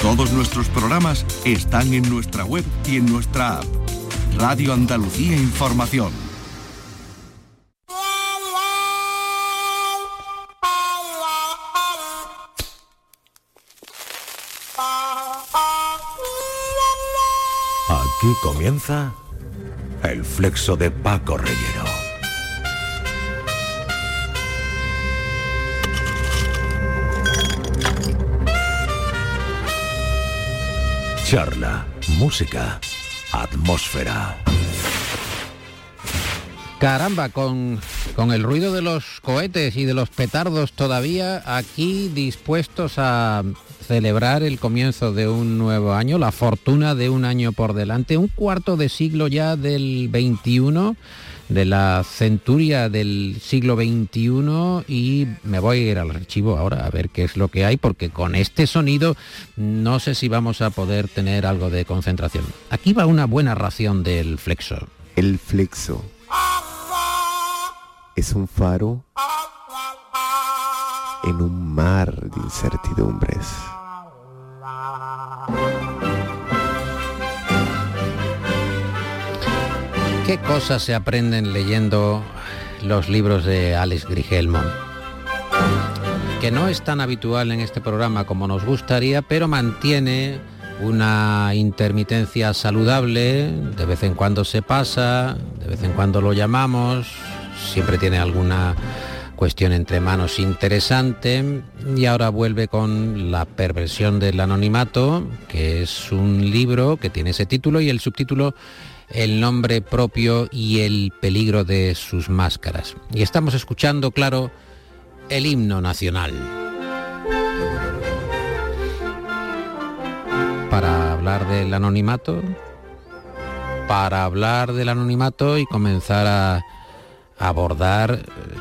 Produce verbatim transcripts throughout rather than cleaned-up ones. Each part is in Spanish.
Todos nuestros programas están en nuestra web y en nuestra app. Radio Andalucía Información. Aquí comienza el flexo de Paco Reyero. Charla, música, atmósfera. Caramba, con, con el ruido de los cohetes y de los petardos todavía aquí dispuestos a celebrar el comienzo de un nuevo año, la fortuna de un año por delante, un cuarto de siglo ya del veintiuno, de la centuria del siglo veintiuno, y me voy a ir al archivo ahora a ver qué es lo que hay, porque con este sonido no sé si vamos a poder tener algo de concentración. Aquí va una buena ración del flexo. El flexo es un faro en un mar de incertidumbres. ¿Qué cosas se aprenden leyendo los libros de Alex Grigelmo? Que no es tan habitual en este programa como nos gustaría, pero mantiene una intermitencia saludable. De vez en cuando se pasa, de vez en cuando lo llamamos, siempre tiene alguna cuestión entre manos interesante, y ahora vuelve con La perversión del anonimato, que es un libro que tiene ese título y el subtítulo El nombre propio y el peligro de sus máscaras. Y estamos escuchando, claro, el himno nacional. Para hablar del anonimato, para hablar del anonimato y comenzar a abordar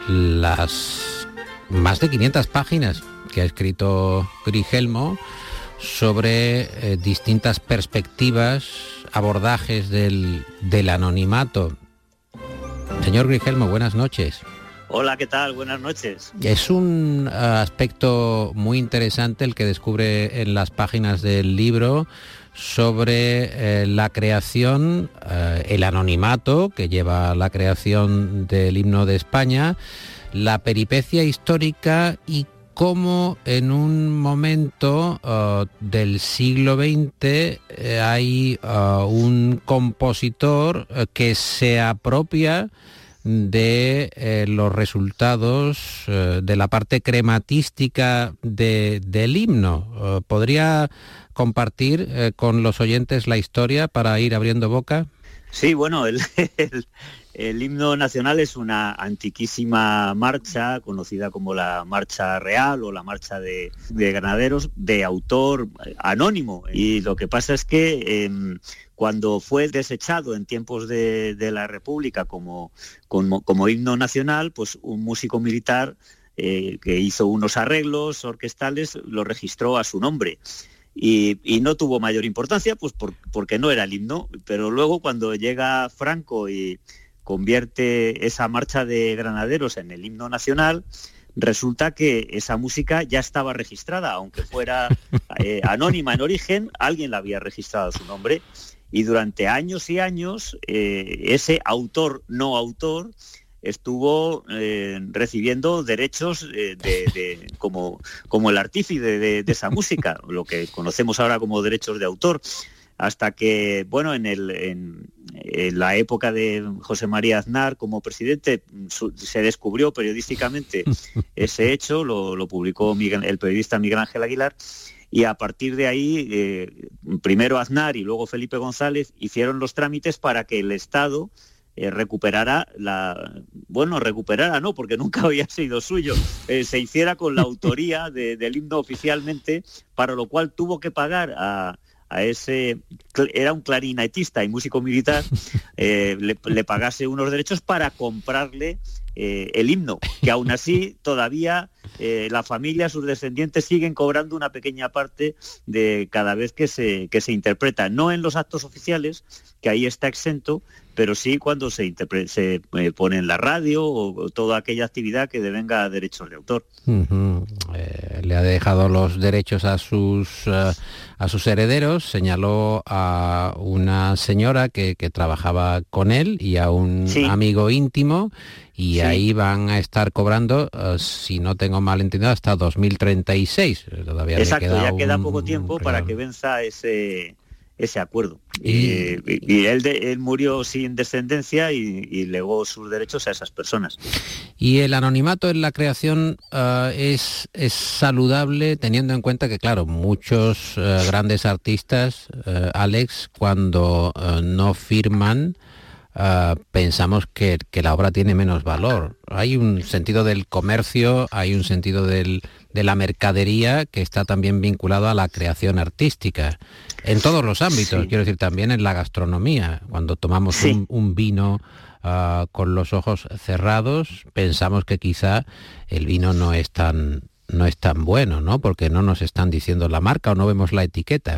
las más de quinientas páginas que ha escrito Grigelmo sobre eh, distintas perspectivas, abordajes del, del anonimato. Señor Grigelmo, buenas noches. Hola, ¿qué tal? Buenas noches. Es un aspecto muy interesante el que descubre en las páginas del libro sobre eh, la creación, eh, el anonimato que lleva a la creación del himno de España, la peripecia histórica y cómo en un momento uh, del siglo veinte eh, hay uh, un compositor uh, que se apropia de eh, los resultados eh, de la parte crematística de, del himno. Uh, ¿Podría compartir eh, con los oyentes la historia para ir abriendo boca? Sí, bueno, el, el, el himno nacional es una antiquísima marcha, conocida como la Marcha Real o la Marcha de, de Granaderos, de autor anónimo. Y lo que pasa es que eh, cuando fue desechado en tiempos de, de la República como, como, como himno nacional, pues un músico militar eh, que hizo unos arreglos orquestales lo registró a su nombre. Y, y no tuvo mayor importancia, pues por, porque no era el himno, pero luego cuando llega Franco y convierte esa marcha de granaderos en el himno nacional, resulta que esa música ya estaba registrada, aunque fuera eh, anónima en origen, alguien la había registrado a su nombre, y durante años y años eh, ese autor no autor estuvo eh, recibiendo derechos eh, de, de, como, como el artífice de, de esa música, lo que conocemos ahora como derechos de autor, hasta que, bueno, en, el, en, en la época de José María Aznar como presidente su, se descubrió periodísticamente ese hecho, lo, lo publicó Miguel, el periodista Miguel Ángel Aguilar, y a partir de ahí, eh, primero Aznar y luego Felipe González hicieron los trámites para que el Estado Eh, recuperara la... Bueno, recuperara no, porque nunca había sido suyo, eh, se hiciera con la autoría de, del himno oficialmente, para lo cual tuvo que pagar a, a ese... Era un clarinetista y músico militar, eh, le, le pagase unos derechos para comprarle eh, el himno, que aún así todavía eh, la familia, sus descendientes siguen cobrando una pequeña parte de cada vez que se, que se interpreta, no en los actos oficiales, que ahí está exento, pero sí cuando se, interpre- se eh, pone en la radio o, o toda aquella actividad que devenga a derechos de autor. Uh-huh. Eh, le ha dejado los derechos a sus uh, a sus herederos, señaló a una señora que, que trabajaba con él y a un sí. amigo íntimo, y sí. ahí van a estar cobrando, uh, si no tengo mal entendido, hasta dos mil treinta y seis. Todavía Exacto, le queda ya queda un, poco tiempo para claro. que venza ese... ese acuerdo. Y, eh, y él, de, él murió sin descendencia y, y legó sus derechos a esas personas. Y el anonimato en la creación uh, es, es saludable, teniendo en cuenta que, claro, muchos uh, grandes artistas, uh, Alex, cuando uh, no firman, Uh, pensamos que, que la obra tiene menos valor. Hay un sentido del comercio, hay un sentido del, de la mercadería que está también vinculado a la creación artística. En todos los ámbitos, sí. quiero decir, también en la gastronomía. Cuando tomamos sí. un, un vino uh, con los ojos cerrados, pensamos que quizá el vino no es tan, no es tan bueno, ¿no? Porque no nos están diciendo la marca o no vemos la etiqueta.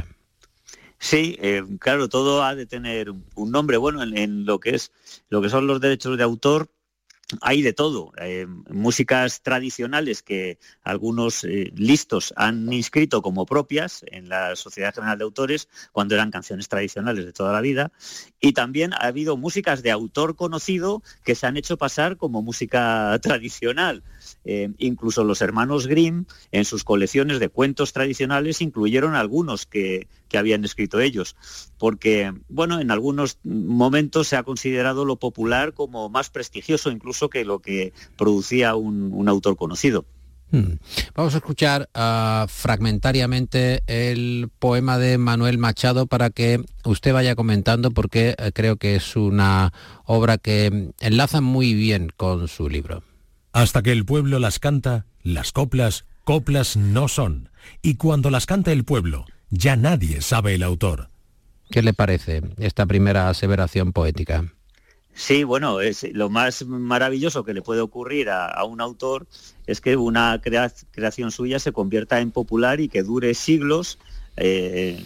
Sí, eh, claro, todo ha de tener un nombre. Bueno, en, en lo que es lo que son los derechos de autor hay de todo. Eh, músicas tradicionales que algunos eh, listos han inscrito como propias en la Sociedad General de Autores cuando eran canciones tradicionales de toda la vida, y también ha habido músicas de autor conocido que se han hecho pasar como música tradicional. Eh, incluso los hermanos Grimm, en sus colecciones de cuentos tradicionales, incluyeron algunos que, que habían escrito ellos, porque, bueno, en algunos momentos se ha considerado lo popular como más prestigioso incluso que lo que producía un, un autor conocido. Hmm. Vamos a escuchar uh, fragmentariamente el poema de Manuel Machado para que usted vaya comentando, porque uh, creo que es una obra que enlaza muy bien con su libro. Hasta que el pueblo las canta, las coplas, coplas no son. Y cuando las canta el pueblo, ya nadie sabe el autor. ¿Qué le parece esta primera aseveración poética? Sí, bueno, es lo más maravilloso que le puede ocurrir a, a un autor es que una crea, creación suya se convierta en popular y que dure siglos, eh,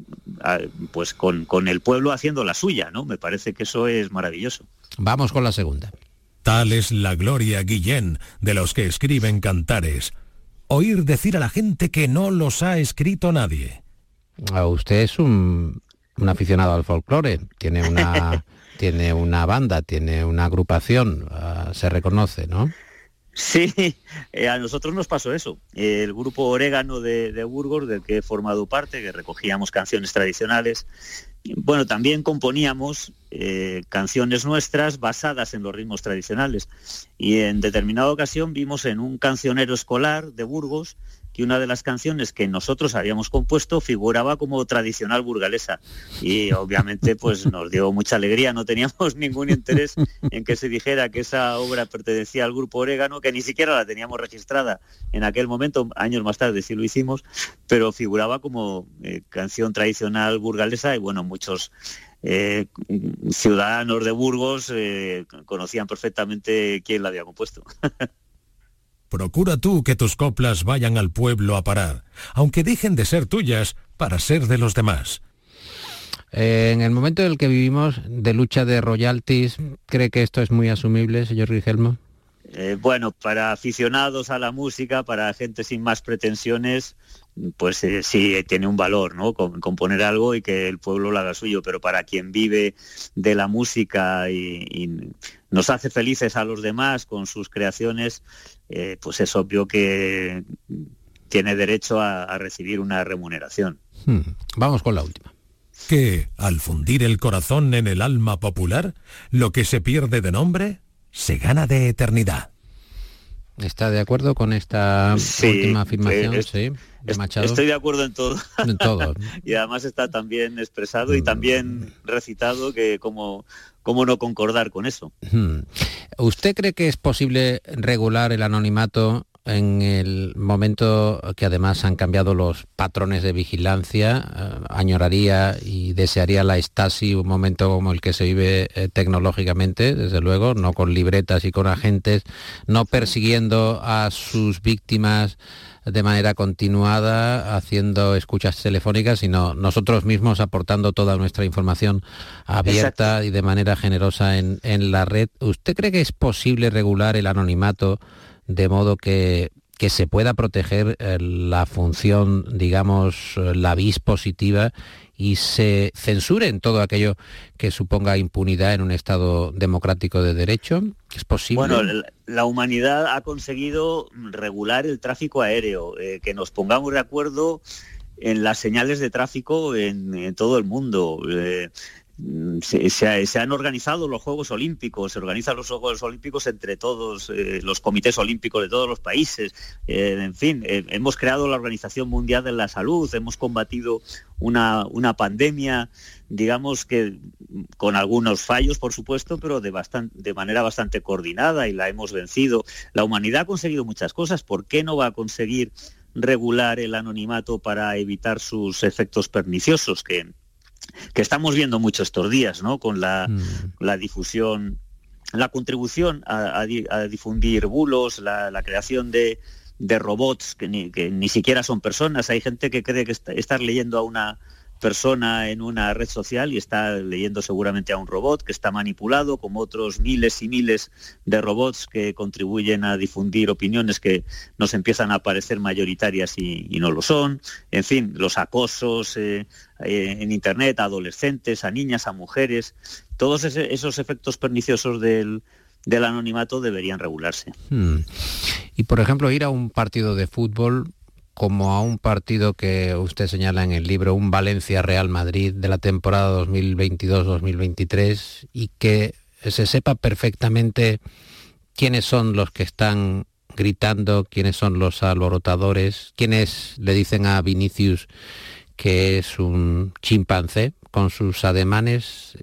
a, pues con, con el pueblo haciendo la suya, ¿no? Me parece que eso es maravilloso. Vamos con la segunda. Tal es la gloria, Guillén, de los que escriben cantares. Oír decir a la gente que no los ha escrito nadie. Ah, usted es un, un aficionado al folclore, tiene una... tiene una banda, tiene una agrupación, uh, se reconoce, ¿no? Sí, eh, a nosotros nos pasó eso. El grupo Orégano de, de Burgos, del que he formado parte, que recogíamos canciones tradicionales, bueno, también componíamos eh, canciones nuestras basadas en los ritmos tradicionales. Y en determinada ocasión vimos en un cancionero escolar de Burgos que una de las canciones que nosotros habíamos compuesto figuraba como tradicional burgalesa, y obviamente pues nos dio mucha alegría. No teníamos ningún interés en que se dijera que esa obra pertenecía al grupo Orégano, que ni siquiera la teníamos registrada en aquel momento, años más tarde sí lo hicimos, pero figuraba como eh, canción tradicional burgalesa, y bueno, muchos eh, ciudadanos de Burgos eh, conocían perfectamente quién la había compuesto. Procura tú que tus coplas vayan al pueblo a parar, aunque dejen de ser tuyas para ser de los demás. Eh, en el momento en el que vivimos de lucha de royalties, ¿cree que esto es muy asumible, señor Rigelmo? Eh, bueno, para aficionados a la música, para gente sin más pretensiones, pues eh, sí tiene un valor, ¿no? Com- componer algo y que el pueblo lo haga suyo, pero para quien vive de la música y, y nos hace felices a los demás con sus creaciones, eh, pues es obvio que tiene derecho a, a recibir una remuneración. Hmm. Vamos con la última. Que, al fundir el corazón en el alma popular, lo que se pierde de nombre se gana de eternidad. ¿Está de acuerdo con esta sí, última afirmación? Es, sí, de Machado. Estoy de acuerdo en todo. En todo. Y además está tan bien expresado y tan bien recitado que como, como no concordar con eso. ¿Usted cree que es posible regular el anonimato en el momento que además han cambiado los patrones de vigilancia, eh, añoraría y desearía la Stasi un momento como el que se vive eh, tecnológicamente, desde luego, no con libretas y con agentes, no persiguiendo a sus víctimas de manera continuada, haciendo escuchas telefónicas, sino nosotros mismos aportando toda nuestra información abierta Exacto. y de manera generosa en, en la red. ¿Usted cree que es posible regular el anonimato de modo que, que se pueda proteger eh, la función, digamos, la vis positiva y se censure en todo aquello que suponga impunidad en un Estado democrático de derecho? ¿Es posible? Bueno, la humanidad ha conseguido regular el tráfico aéreo, eh, que nos pongamos de acuerdo en las señales de tráfico en, en todo el mundo. Eh, Se, se, se han organizado los Juegos Olímpicos, se organizan los Juegos Olímpicos entre todos eh, los comités olímpicos de todos los países, eh, en fin, eh, hemos creado la Organización Mundial de la Salud, hemos combatido una, una pandemia, digamos que con algunos fallos, por supuesto, pero de, bastante, de manera bastante coordinada, y la hemos vencido. La humanidad ha conseguido muchas cosas, ¿por qué no va a conseguir regular el anonimato para evitar sus efectos perniciosos que que estamos viendo mucho estos días, ¿no? Con la, mm. la difusión, la contribución a, a, a difundir bulos, la, la creación de, de robots que ni, que ni siquiera son personas. Hay gente que cree que está, estar leyendo a una persona en una red social y está leyendo seguramente a un robot que está manipulado, como otros miles y miles de robots que contribuyen a difundir opiniones que nos empiezan a parecer mayoritarias y, y no lo son. En fin, los acosos eh, eh, en Internet a adolescentes, a niñas, a mujeres, todos ese, esos efectos perniciosos del, del anonimato deberían regularse. Hmm. Y, por ejemplo, ir a un partido de fútbol como a un partido que usted señala en el libro, un Valencia-Real Madrid de la temporada dos mil veintidós dos mil veintitrés, y que se sepa perfectamente quiénes son los que están gritando, quiénes son los alborotadores, quiénes le dicen a Vinicius que es un chimpancé con sus ademanes.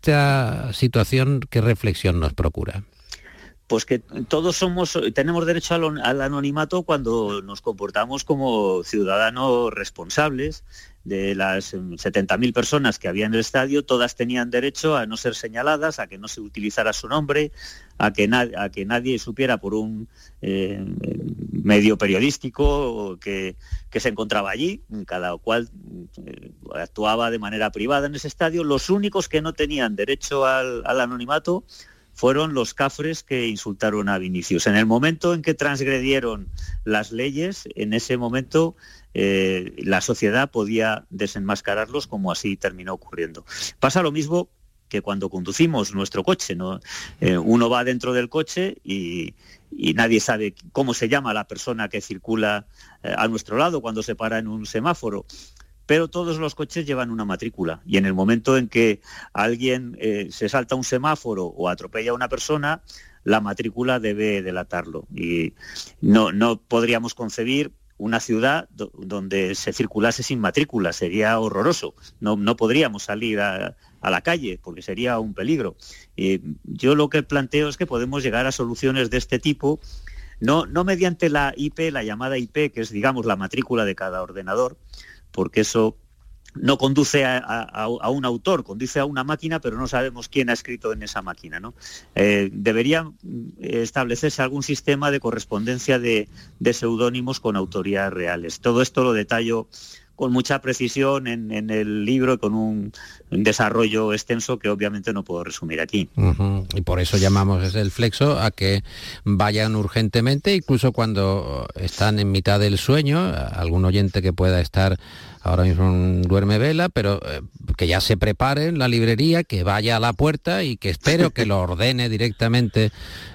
Esta situación, ¿qué reflexión nos procura? Pues que todos somos, tenemos derecho al, al anonimato cuando nos comportamos como ciudadanos responsables. De las setenta mil personas que había en el estadio, todas tenían derecho a no ser señaladas, a que no se utilizara su nombre, a que, na- a que nadie supiera por un eh, medio periodístico que, que se encontraba allí. Cada cual eh, actuaba de manera privada en ese estadio. Los únicos que no tenían derecho al, al anonimato fueron los cafres que insultaron a Vinicius. En el momento en que transgredieron las leyes, en ese momento eh, la sociedad podía desenmascararlos, como así terminó ocurriendo. Pasa lo mismo que cuando conducimos nuestro coche, ¿no? Eh, uno va dentro del coche y, y nadie sabe cómo se llama la persona que circula eh, a nuestro lado cuando se para en un semáforo. Pero todos los coches llevan una matrícula, y en el momento en que alguien eh, se salta un semáforo o atropella a una persona, la matrícula debe delatarlo. Y no, no podríamos concebir una ciudad do- donde se circulase sin matrícula, sería horroroso. No, no podríamos salir a, a la calle porque sería un peligro. Y yo lo que planteo es que podemos llegar a soluciones de este tipo, no, no mediante la I P, la llamada I P, que es, digamos, la matrícula de cada ordenador, porque eso no conduce a, a, a un autor, conduce a una máquina, pero no sabemos quién ha escrito en esa máquina, ¿no? Eh, debería establecerse algún sistema de correspondencia de, de seudónimos con autorías reales. Todo esto lo detallo con mucha precisión en, en el libro, con un, un desarrollo extenso que obviamente no puedo resumir aquí. Uh-huh. Y por eso llamamos desde el Flexo a que vayan urgentemente, incluso cuando están en mitad del sueño, algún oyente que pueda estar ahora mismo en duerme vela, pero eh, que ya se prepare en la librería, que vaya a la puerta y que espero que lo ordene directamente.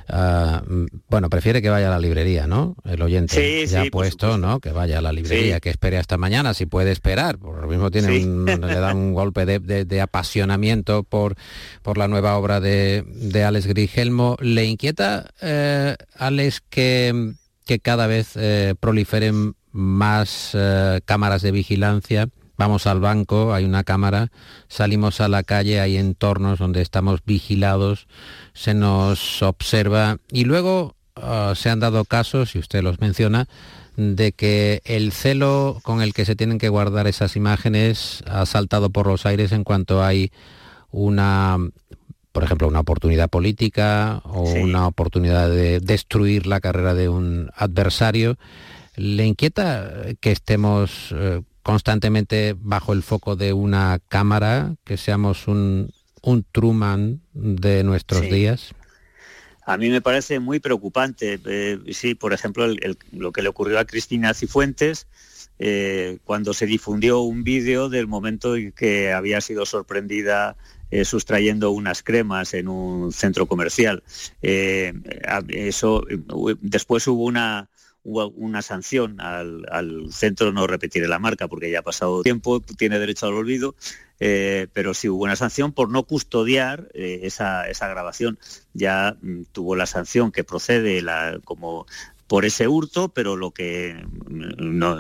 Uh, bueno, prefiere que vaya a la librería, ¿no? El oyente sí, ya sí, ha puesto, ¿no? Que vaya a la librería, sí. Que espere hasta mañana, si puede esperar. Por lo mismo tiene sí. un, le da un golpe de, de, de apasionamiento por, por la nueva obra de, de Alex Grigelmo. ¿Le inquieta, eh, Alex, que, que cada vez eh, proliferen más eh, cámaras de vigilancia? Vamos al banco, hay una cámara, salimos a la calle, hay entornos donde estamos vigilados, se nos observa, y luego uh, se han dado casos, y usted los menciona, de que el celo con el que se tienen que guardar esas imágenes ha saltado por los aires en cuanto hay una, por ejemplo, una oportunidad política o sí. una oportunidad de destruir la carrera de un adversario. ¿Le inquieta que estemos eh, constantemente bajo el foco de una cámara, que seamos un, un Truman de nuestros sí. días? A mí me parece muy preocupante. Eh, sí, por ejemplo, el, el, lo que le ocurrió a Cristina Cifuentes, eh, cuando se difundió un vídeo del momento en que había sido sorprendida eh, sustrayendo unas cremas en un centro comercial. Eh, eso, después hubo una... hubo una sanción al, al centro, no repetiré la marca porque ya ha pasado tiempo, tiene derecho al olvido, eh, pero sí hubo una sanción por no custodiar eh, esa, esa grabación. Ya mm, tuvo la sanción que procede la, como por ese hurto, pero lo que no,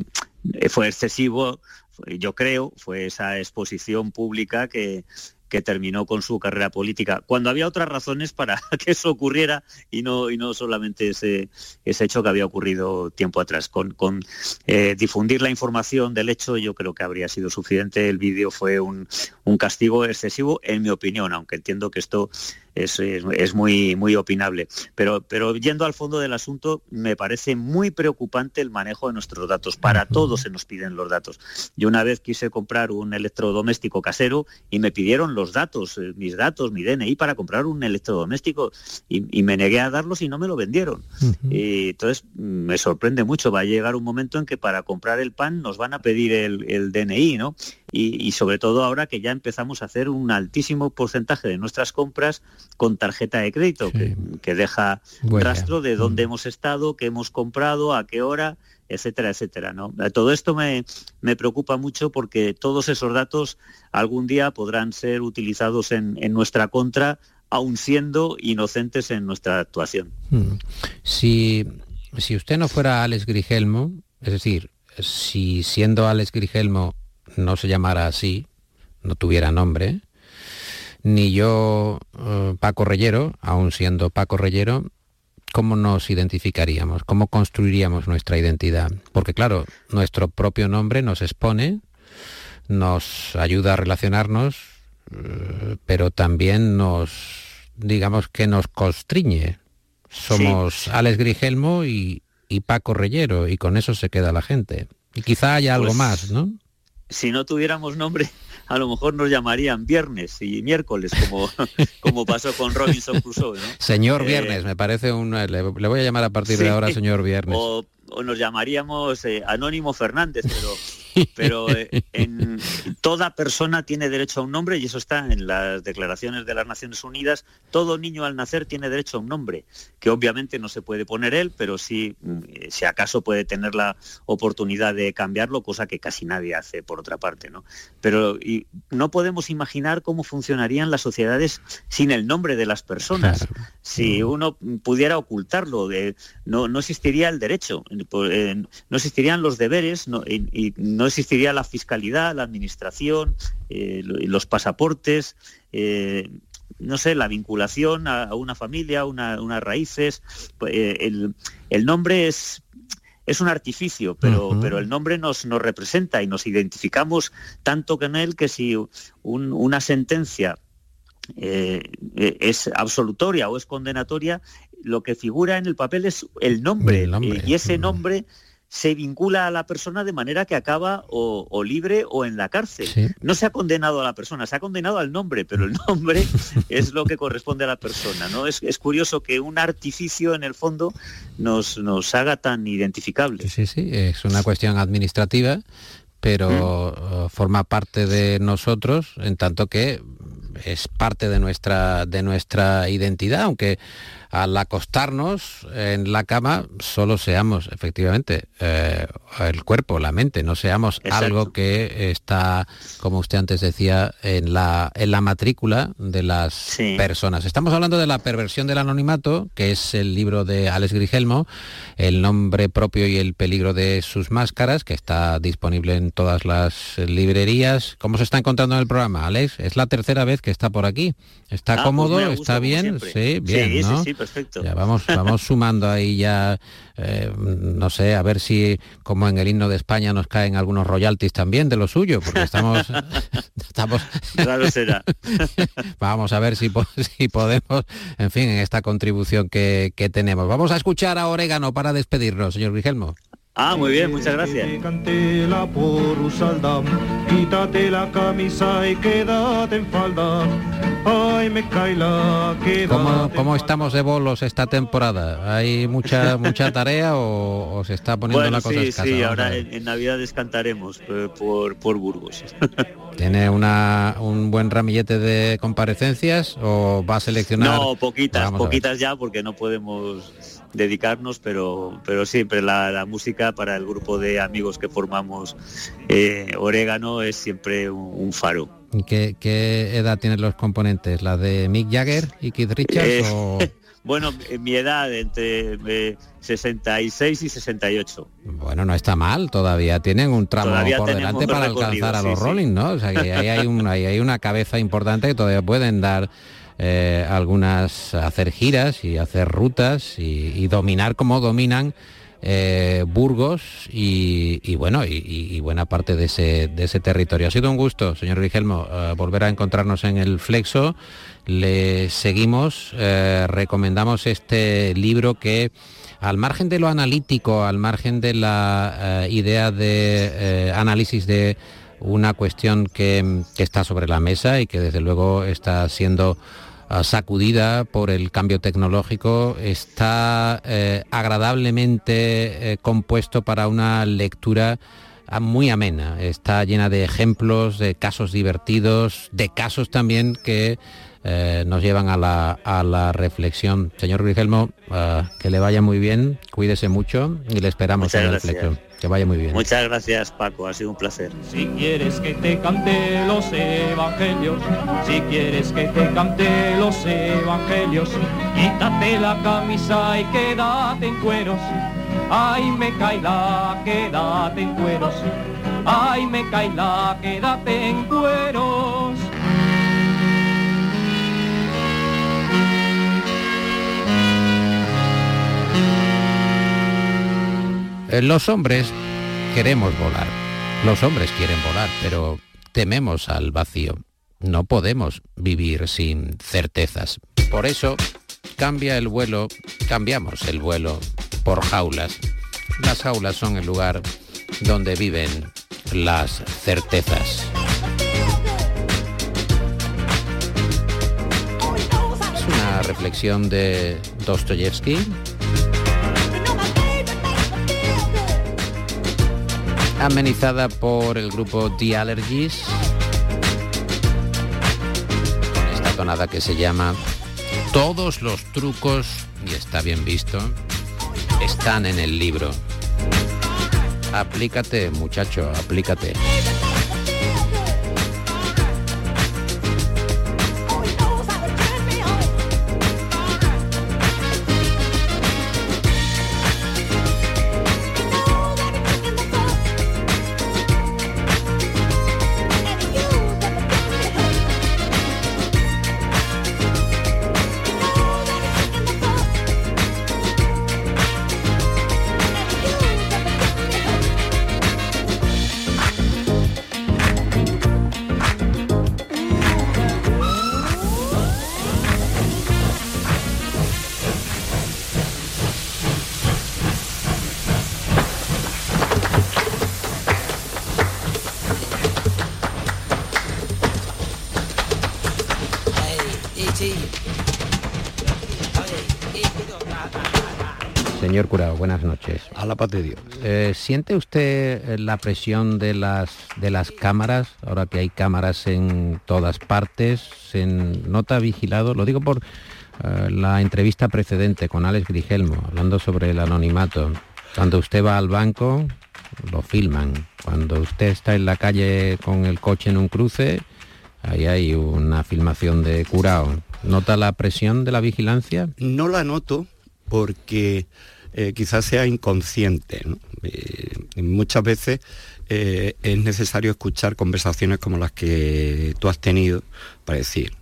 fue excesivo, yo creo, fue esa exposición pública que... que terminó con su carrera política, cuando había otras razones para que eso ocurriera y no y no solamente ese, ese hecho que había ocurrido tiempo atrás. Con, con eh, difundir la información del hecho, yo creo que habría sido suficiente. El vídeo fue un, un castigo excesivo, en mi opinión, aunque entiendo que esto es, es, es muy, muy opinable. Pero, pero yendo al fondo del asunto, me parece muy preocupante el manejo de nuestros datos. Para todos se nos piden los datos. Yo una vez quise comprar un electrodoméstico casero y me pidieron los datos, eh, mis datos, mi D N I para comprar un electrodoméstico y, y me negué a darlos y no me lo vendieron. Uh-huh. Y entonces me sorprende mucho. Va a llegar un momento en que para comprar el pan nos van a pedir el, el D N I, ¿no? Y, y sobre todo ahora que ya empezamos a hacer un altísimo porcentaje de nuestras compras con tarjeta de crédito, sí. que, que deja bueno. rastro de dónde uh-huh. hemos estado, qué hemos comprado, a qué hora, etcétera, etcétera, ¿no? Todo esto me, me preocupa mucho porque todos esos datos algún día podrán ser utilizados en, en nuestra contra, aun siendo inocentes en nuestra actuación. Si, si usted no fuera Alex Grigelmo, es decir, si siendo Alex Grigelmo no se llamara así, no tuviera nombre, ni yo, uh, Paco Reyero, aun siendo Paco Reyero, ¿cómo nos identificaríamos? ¿Cómo construiríamos nuestra identidad? Porque claro, nuestro propio nombre nos expone, nos ayuda a relacionarnos, pero también nos, digamos que nos constriñe. Somos sí. Alex Grigelmo y, y Paco Reyero, y con eso se queda la gente. Y quizá haya algo pues, más, ¿no? Si no tuviéramos nombre, a lo mejor nos llamarían Viernes y Miércoles, como, como pasó con Robinson Crusoe, ¿no? Señor eh, Viernes, me parece un... Le, le voy a llamar a partir sí, de ahora Señor Viernes. O, o nos llamaríamos eh, Anónimo Fernández, pero, pero eh, en, toda persona tiene derecho a un nombre, y eso está en las declaraciones de las Naciones Unidas. Todo niño al nacer tiene derecho a un nombre, que obviamente no se puede poner él, pero sí, si acaso puede tener la oportunidad de cambiarlo, cosa que casi nadie hace por otra parte, ¿no? Pero y no podemos imaginar cómo funcionarían las sociedades sin el nombre de las personas. Claro. Si uno pudiera ocultarlo, de, no, no existiría el derecho, eh, no existirían los deberes, no, y, y no existiría la fiscalidad, la administración, eh, los pasaportes, eh, no sé, la vinculación a, a una familia, una, unas raíces. Eh, el, el nombre es... Es un artificio, pero, uh-huh. pero el nombre nos, nos representa y nos identificamos tanto con él que si un, una sentencia eh, es absolutoria o es condenatoria, lo que figura en el papel es el nombre, el nombre. Eh, y ese nombre se vincula a la persona de manera que acaba o, o libre o en la cárcel. Sí. No se ha condenado a la persona, se ha condenado al nombre, pero el nombre es lo que corresponde a la persona, ¿no? Es, es curioso que un artificio en el fondo nos, nos haga tan identificables. Sí, sí, es una cuestión administrativa, pero ¿Mm? forma parte de nosotros en tanto que es parte de nuestra, de nuestra identidad, aunque al acostarnos en la cama solo seamos efectivamente eh, el cuerpo, la mente, no seamos Exacto. algo que está, como usted antes decía, en la, en la matrícula de las sí. personas. Estamos hablando de La perversión del anonimato, que es el libro de Alex Grigelmo, El nombre propio y el peligro de sus máscaras, que está disponible en todas las librerías. ¿Cómo se está encontrando en el programa, Alex? Es la tercera vez que está por aquí. ¿Está ah, cómodo? Pues ¿Está bien? Sí, bien, sí, ¿no? Sí, sí, perfecto. Ya vamos, vamos sumando ahí ya, eh, no sé, a ver si como en el himno de España nos caen algunos royalties también de lo suyo, porque estamos... estamos Claro será. Vamos a ver si, si podemos, en fin, en esta contribución que, que tenemos. Vamos a escuchar a Orégano para despedirnos, señor Grigelmo. Ah, muy bien, muchas gracias. Cantela por Usaldam, quítate la camisa y quédate en falda. Ay, me cae la quédate. ¿Cómo, cómo estamos de bolos esta temporada? ¿Hay mucha mucha tarea o, o se está poniendo bueno, la cosa sí, escasa? sí, ahora en, en Navidades cantaremos eh, por, por Burgos. ¿Tiene una, un buen ramillete de comparecencias o va a seleccionar? No, poquitas, Vamos poquitas ya, porque no podemos dedicarnos, pero pero siempre la, la música para el grupo de amigos que formamos eh, Orégano es siempre un, un faro. ¿Qué, ¿Qué edad tienen los componentes? ¿La de Mick Jagger y Keith Richards? Eh, o... Bueno, en mi edad, entre eh, sesenta y seis y sesenta y ocho. Bueno, no está mal, todavía tienen un tramo Todavía por delante para alcanzar a los sí, Rolling, sí. ¿no? O sea, que ahí hay, un, ahí hay una cabeza importante que todavía pueden dar eh, algunas, hacer giras y hacer rutas y, y dominar como dominan eh, Burgos y, y bueno, y, y buena parte de ese, de ese territorio. Ha sido un gusto, señor Grigelmo, eh, volver a encontrarnos en el Flexo. Le seguimos, eh, recomendamos este libro que, al margen de lo analítico, al margen de la eh, idea de eh, análisis de una cuestión que, que está sobre la mesa y que desde luego está siendo uh, sacudida por el cambio tecnológico, está eh, agradablemente eh, compuesto para una lectura muy amena. Está llena de ejemplos, de casos divertidos, de casos también que Eh, nos llevan a la, a la reflexión. Señor Grigelmo, uh, que le vaya muy bien, cuídese mucho y le esperamos Muchas en la gracias. reflexión. Que vaya muy bien. Muchas gracias, Paco, ha sido un placer. Si quieres que te cante los evangelios, si quieres que te cante los evangelios, quítate la camisa y quédate en cueros. Ay, me cae la, quédate en cueros. Ay, me cae la, quédate en cueros. Los hombres queremos volar, los hombres quieren volar, pero tememos al vacío. No podemos vivir sin certezas. Por eso, cambia el vuelo, cambiamos el vuelo por jaulas. Las jaulas son el lugar donde viven las certezas. Es una reflexión de Dostoyevsky, amenizada por el grupo The Allergies, con esta tonada que se llama Todos los trucos, y está bien visto, están en el libro. Aplícate, muchacho, aplícate. Señor Curao, buenas noches. A la paz de Dios. Eh, ¿Siente usted la presión de las de las cámaras, ahora que hay cámaras en todas partes? ¿Se nota vigilado? Lo digo por eh, la entrevista precedente con Alex Grigelmo, hablando sobre el anonimato. Cuando usted va al banco, lo filman. Cuando usted está en la calle con el coche en un cruce, ahí hay una filmación de Curao. ¿Nota la presión de la vigilancia? No la noto porque eh, quizás sea inconsciente, ¿no? Eh, muchas veces eh, es necesario escuchar conversaciones como las que tú has tenido para decir,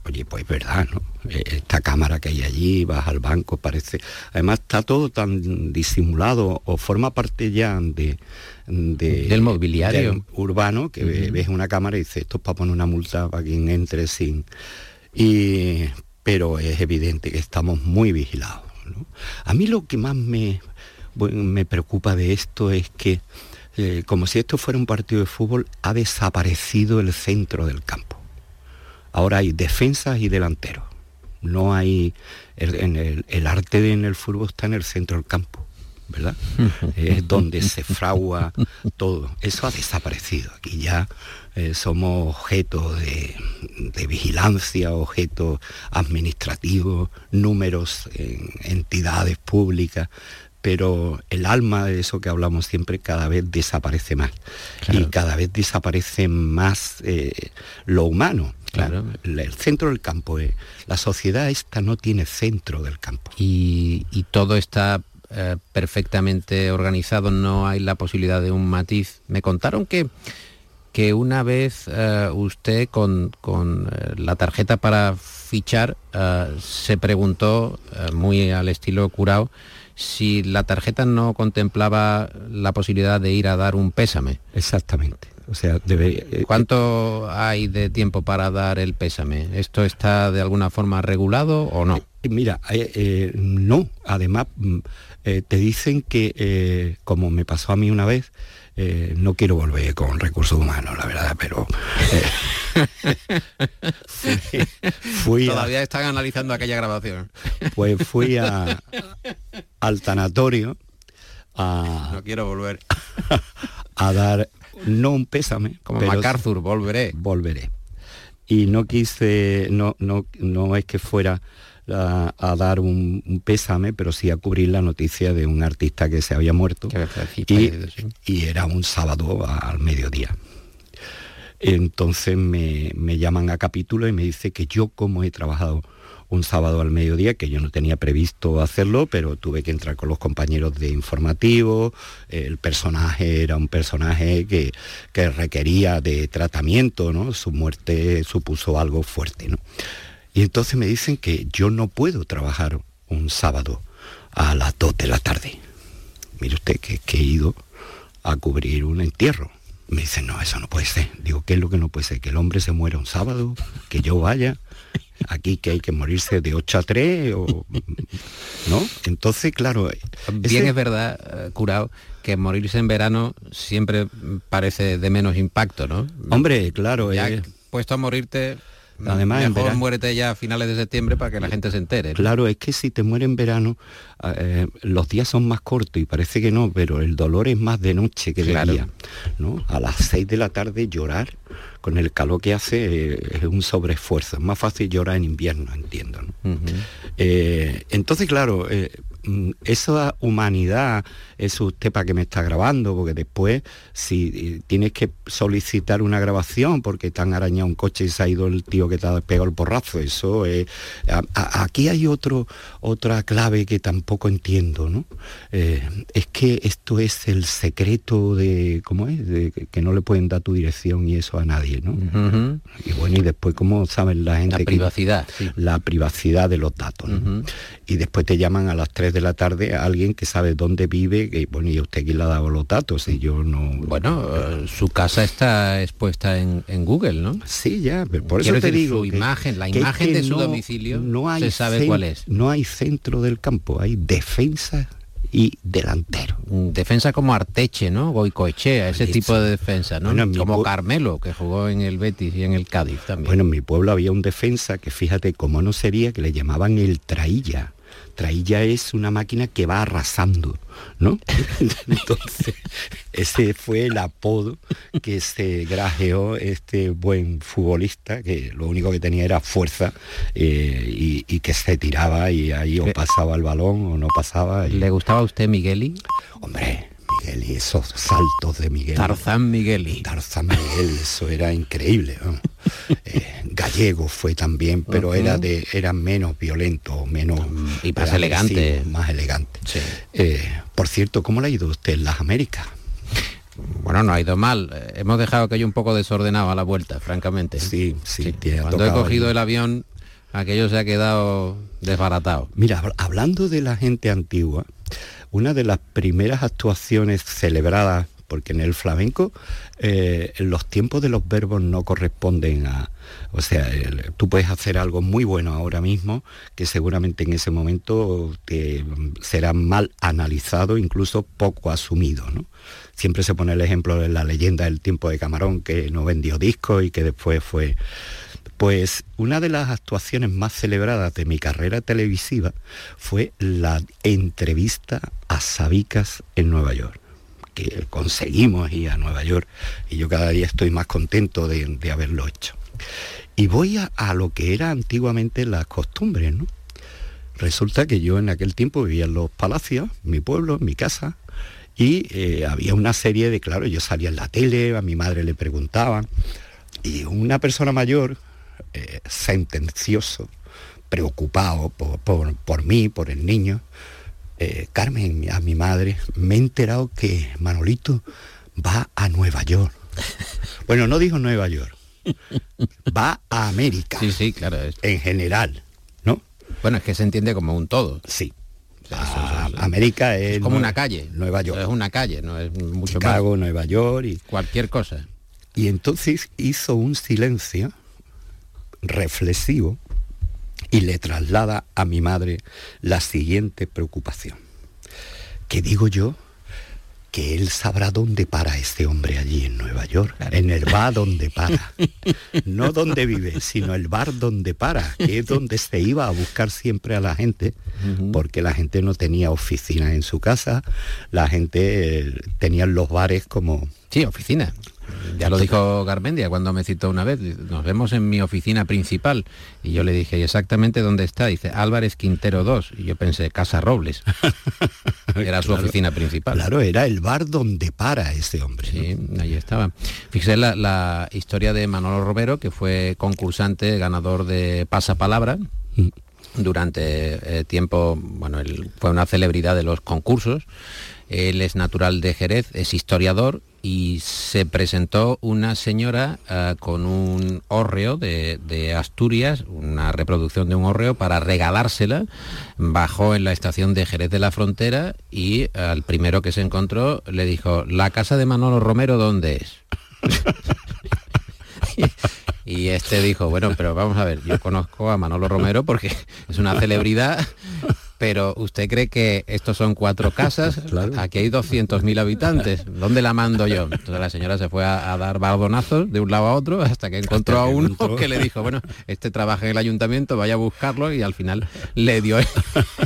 oye, pues es verdad, ¿no? Esta cámara que hay allí, vas al banco, parece... Además está todo tan disimulado o forma parte ya de... de del mobiliario del urbano, que uh-huh. ves una cámara y dices, esto es para poner una multa para quien entre sin... Y... pero es evidente que estamos muy vigilados, ¿no? A mí lo que más me, me preocupa de esto es que, eh, como si esto fuera un partido de fútbol, ha desaparecido el centro del campo. Ahora hay defensas y delanteros. No hay... El, en el, el arte de, en el fútbol está en el centro del campo, ¿verdad? Es donde se fragua todo. Eso ha desaparecido. Aquí ya eh, somos objetos de, de vigilancia, objetos administrativos, números en entidades públicas, pero el alma de eso que hablamos siempre cada vez desaparece más. Claro. Y cada vez desaparece más eh, lo humano. Claro. El, el centro del campo, eh. la sociedad esta no tiene centro del campo. Y, y todo está eh, perfectamente organizado, no hay la posibilidad de un matiz. Me contaron que, que una vez eh, usted con, con eh, la tarjeta para fichar eh, se preguntó, eh, muy al estilo Curao, si la tarjeta no contemplaba la posibilidad de ir a dar un pésame. Exactamente. O sea, debe, eh, ¿cuánto hay de tiempo para dar el pésame? ¿Esto está de alguna forma regulado o no? Eh, mira, eh, eh, no. Además, eh, te dicen que, eh, como me pasó a mí una vez, eh, no quiero volver con recursos humanos, la verdad, pero... Eh, fui, fui Todavía a, están analizando aquella grabación. Pues fui a, al tanatorio a... No quiero volver. A dar... no un pésame, como pero MacArthur, volveré. Volveré. Y no quise, no, no, no es que fuera a, a dar un, un pésame, pero sí a cubrir la noticia de un artista que se había muerto. Y, y era un sábado al mediodía. Entonces me, me llaman a capítulo y me dice que yo, como he trabajado un sábado al mediodía, que yo no tenía previsto hacerlo, pero tuve que entrar con los compañeros de informativo, el personaje era un personaje que, que requería de tratamiento, ¿no? Su muerte supuso algo fuerte, ¿no? Y entonces me dicen que yo no puedo trabajar un sábado a las dos de la tarde. Mire usted, que, que he ido a cubrir un entierro. Me dicen, no, eso no puede ser. Digo, ¿qué es lo que no puede ser? Que el hombre se muera un sábado, que yo vaya... Aquí que hay que morirse de ocho a tres, o, ¿no? Entonces, claro... Bien ese... es verdad, Curao, que morirse en verano siempre parece de menos impacto, ¿no? Hombre, claro... Ya eh... puesto a morirte, además, mejor en verano... muérete ya a finales de septiembre para que la gente se entere, ¿no? Claro, es que si te muere en verano, eh, los días son más cortos y parece que no, pero el dolor es más de noche que de claro. día, ¿no? A las seis de la tarde llorar... con el calor que hace eh, es un sobreesfuerzo. Es más fácil llorar en invierno, entiendo, ¿no? Uh-huh. eh, entonces, claro, eh, esa humanidad, eso usted para qué me está grabando, porque después, si eh, tienes que solicitar una grabación porque te han arañado un coche y se ha ido el tío que te ha pegado el porrazo, eso eh, a, a, aquí hay otro, otra clave que tampoco entiendo, ¿no? Eh, es que esto es el secreto de, ¿cómo es? De, que no le pueden dar tu dirección y eso a nadie, ¿no? Uh-huh. Y bueno, y después, ¿cómo saben la gente? La privacidad. Que, sí. La privacidad de los datos, ¿no? Uh-huh. Y después te llaman a las tres de la tarde a alguien que sabe dónde vive, que bueno, y a usted quién le ha dado los datos, y yo no... Bueno, uh, su casa está expuesta en, en Google, ¿no? Sí, ya, pero por Quiero eso te decir, digo... Su que, imagen, la que imagen es que de su no, domicilio no hay se sabe cen- cuál es. No hay centro del campo, hay defensa y delantero. Defensa como Arteche, ¿no? Goicoechea, ese Eso. tipo de defensa, ¿no? Bueno, como pu- Carmelo, que jugó en el Betis y en el Cádiz también. Bueno, en mi pueblo había un defensa que, fíjate, cómo no sería, que le llamaban el trailla. Trailla es una máquina que va arrasando, ¿no? Entonces, ese fue el apodo que se grajeó este buen futbolista, que lo único que tenía era fuerza eh, y, y que se tiraba y ahí o pasaba el balón o no pasaba. Y... ¿Le gustaba a usted Migueli? Hombre, Migueli, esos saltos de Migueli. Tarzán Migueli. Tarzán Migueli, eso era increíble, ¿no? eh, Gallego fue también, pero uh-huh. era de era menos violento, menos y más elegante, más elegante. Sí. Eh, por cierto, ¿cómo le ha ido a usted en las Américas? Bueno, no ha ido mal. Hemos dejado aquello un poco desordenado a la vuelta, francamente. Sí, sí. sí. Te ha Cuando he cogido ahí. el avión aquello se ha quedado desbaratado. Mira, hablando de la gente antigua, una de las primeras actuaciones celebradas, porque en el flamenco eh, los tiempos de los verbos no corresponden a... O sea, el, tú puedes hacer algo muy bueno ahora mismo que seguramente en ese momento te, será mal analizado, incluso poco asumido, ¿no? Siempre se pone el ejemplo de la leyenda del tiempo de Camarón, que no vendió discos y que después fue... Pues una de las actuaciones más celebradas de mi carrera televisiva fue la entrevista a Sabicas en Nueva York, que conseguimos ir a Nueva York y yo cada día estoy más contento de, de haberlo hecho. Y voy a, a lo que era antiguamente las costumbres, ¿no? Resulta que yo en aquel tiempo vivía en los palacios, en mi pueblo, en mi casa, y eh, había una serie de, claro, yo salía en la tele, a mi madre le preguntaban, y una persona mayor, eh, sentencioso, preocupado por, por, por mí, por el niño, eh, Carmen, a mi madre, me he enterado que Manolito va a Nueva York. Bueno, no dijo Nueva York, va a América. Sí, sí, claro. Es... En general, ¿no? Bueno, es que se entiende como un todo. Sí. O sea, eso, eso, eso. América es, es como Nueva, una calle. Nueva York. Es una calle, no es mucho Chicago, más. Nueva York y cualquier cosa. Y entonces hizo un silencio reflexivo y le traslada a mi madre la siguiente preocupación. ¿Qué digo yo? Que él sabrá dónde para este hombre allí en Nueva York, claro. En el bar donde para. No donde vive, sino el bar donde para, que es donde se iba a buscar siempre a la gente, uh-huh. Porque la gente no tenía oficinas en su casa, la gente eh, tenía los bares como... Sí, oficina. Ya lo dijo Garmendia cuando me citó una vez, nos vemos en mi oficina principal, y yo le dije, ¿y exactamente dónde está? Dice, Álvarez Quintero dos, y yo pensé, Casa Robles. Era su claro, oficina principal. Claro, era el bar donde para ese hombre. Sí, ¿no? Ahí estaba. Fíjese la, la historia de Manolo Romero, que fue concursante, ganador de Pasapalabra, mm. durante eh, tiempo, bueno, él fue una celebridad de los concursos. Él es natural de Jerez, es historiador, y se presentó una señora uh, con un hórreo de, de Asturias, una reproducción de un hórreo, para regalársela. Bajó en la estación de Jerez de la Frontera y uh, al primero que se encontró le dijo, ¿la casa de Manolo Romero dónde es? Y este dijo, bueno, pero vamos a ver, yo conozco a Manolo Romero porque es una celebridad, pero ¿usted cree que estos son cuatro casas? Claro. Aquí hay doscientos mil habitantes, ¿dónde la mando yo? Entonces la señora se fue a, a dar baldonazos de un lado a otro hasta que encontró hasta que a uno encontró. Que le dijo, bueno, este trabaja en el ayuntamiento, vaya a buscarlo, y al final le dio el,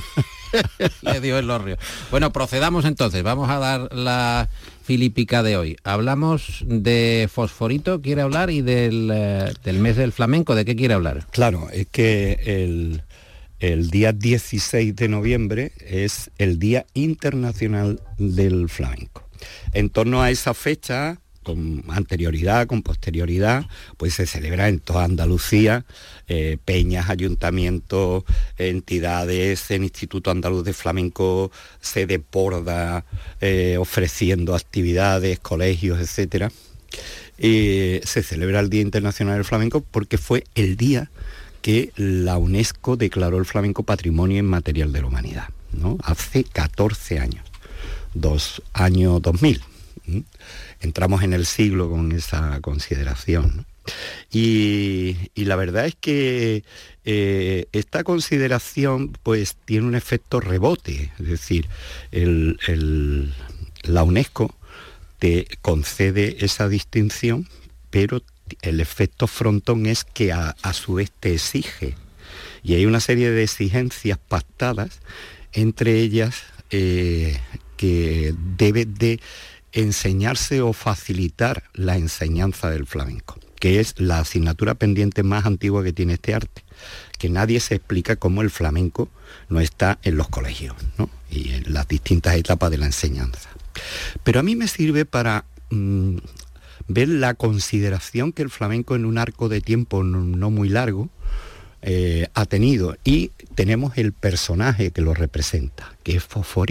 le dio el hórreo. Bueno, procedamos entonces, vamos a dar la filípica de hoy. Hablamos de Fosforito, quiere hablar, y del, eh, del mes del flamenco, ¿de qué quiere hablar? Claro, es que el... El día dieciséis de noviembre es el Día Internacional del Flamenco. En torno a esa fecha, con anterioridad, con posterioridad, pues se celebra en toda Andalucía, eh, peñas, ayuntamientos, entidades, el Instituto Andaluz de Flamenco se desborda eh, ofreciendo actividades, colegios, etcétera. Eh, se celebra el Día Internacional del Flamenco porque fue el día que la UNESCO declaró el flamenco Patrimonio Inmaterial de la Humanidad, ¿no? Hace catorce años, dos años dos mil. ¿Mm? Entramos en el siglo con esa consideración, ¿no? Y, y la verdad es que eh, esta consideración pues tiene un efecto rebote, es decir, el, el, la UNESCO te concede esa distinción, pero el efecto frontón es que a, a su vez te exige, y hay una serie de exigencias pactadas, entre ellas eh, que debe de enseñarse o facilitar la enseñanza del flamenco, que es la asignatura pendiente más antigua que tiene este arte, que nadie se explica cómo el flamenco no está en los colegios, ¿no? Y en las distintas etapas de la enseñanza. Pero a mí me sirve para... Mmm, ver la consideración que el flamenco en un arco de tiempo no, no muy largo eh, ha tenido, y tenemos el personaje que lo representa, que es Fosforito.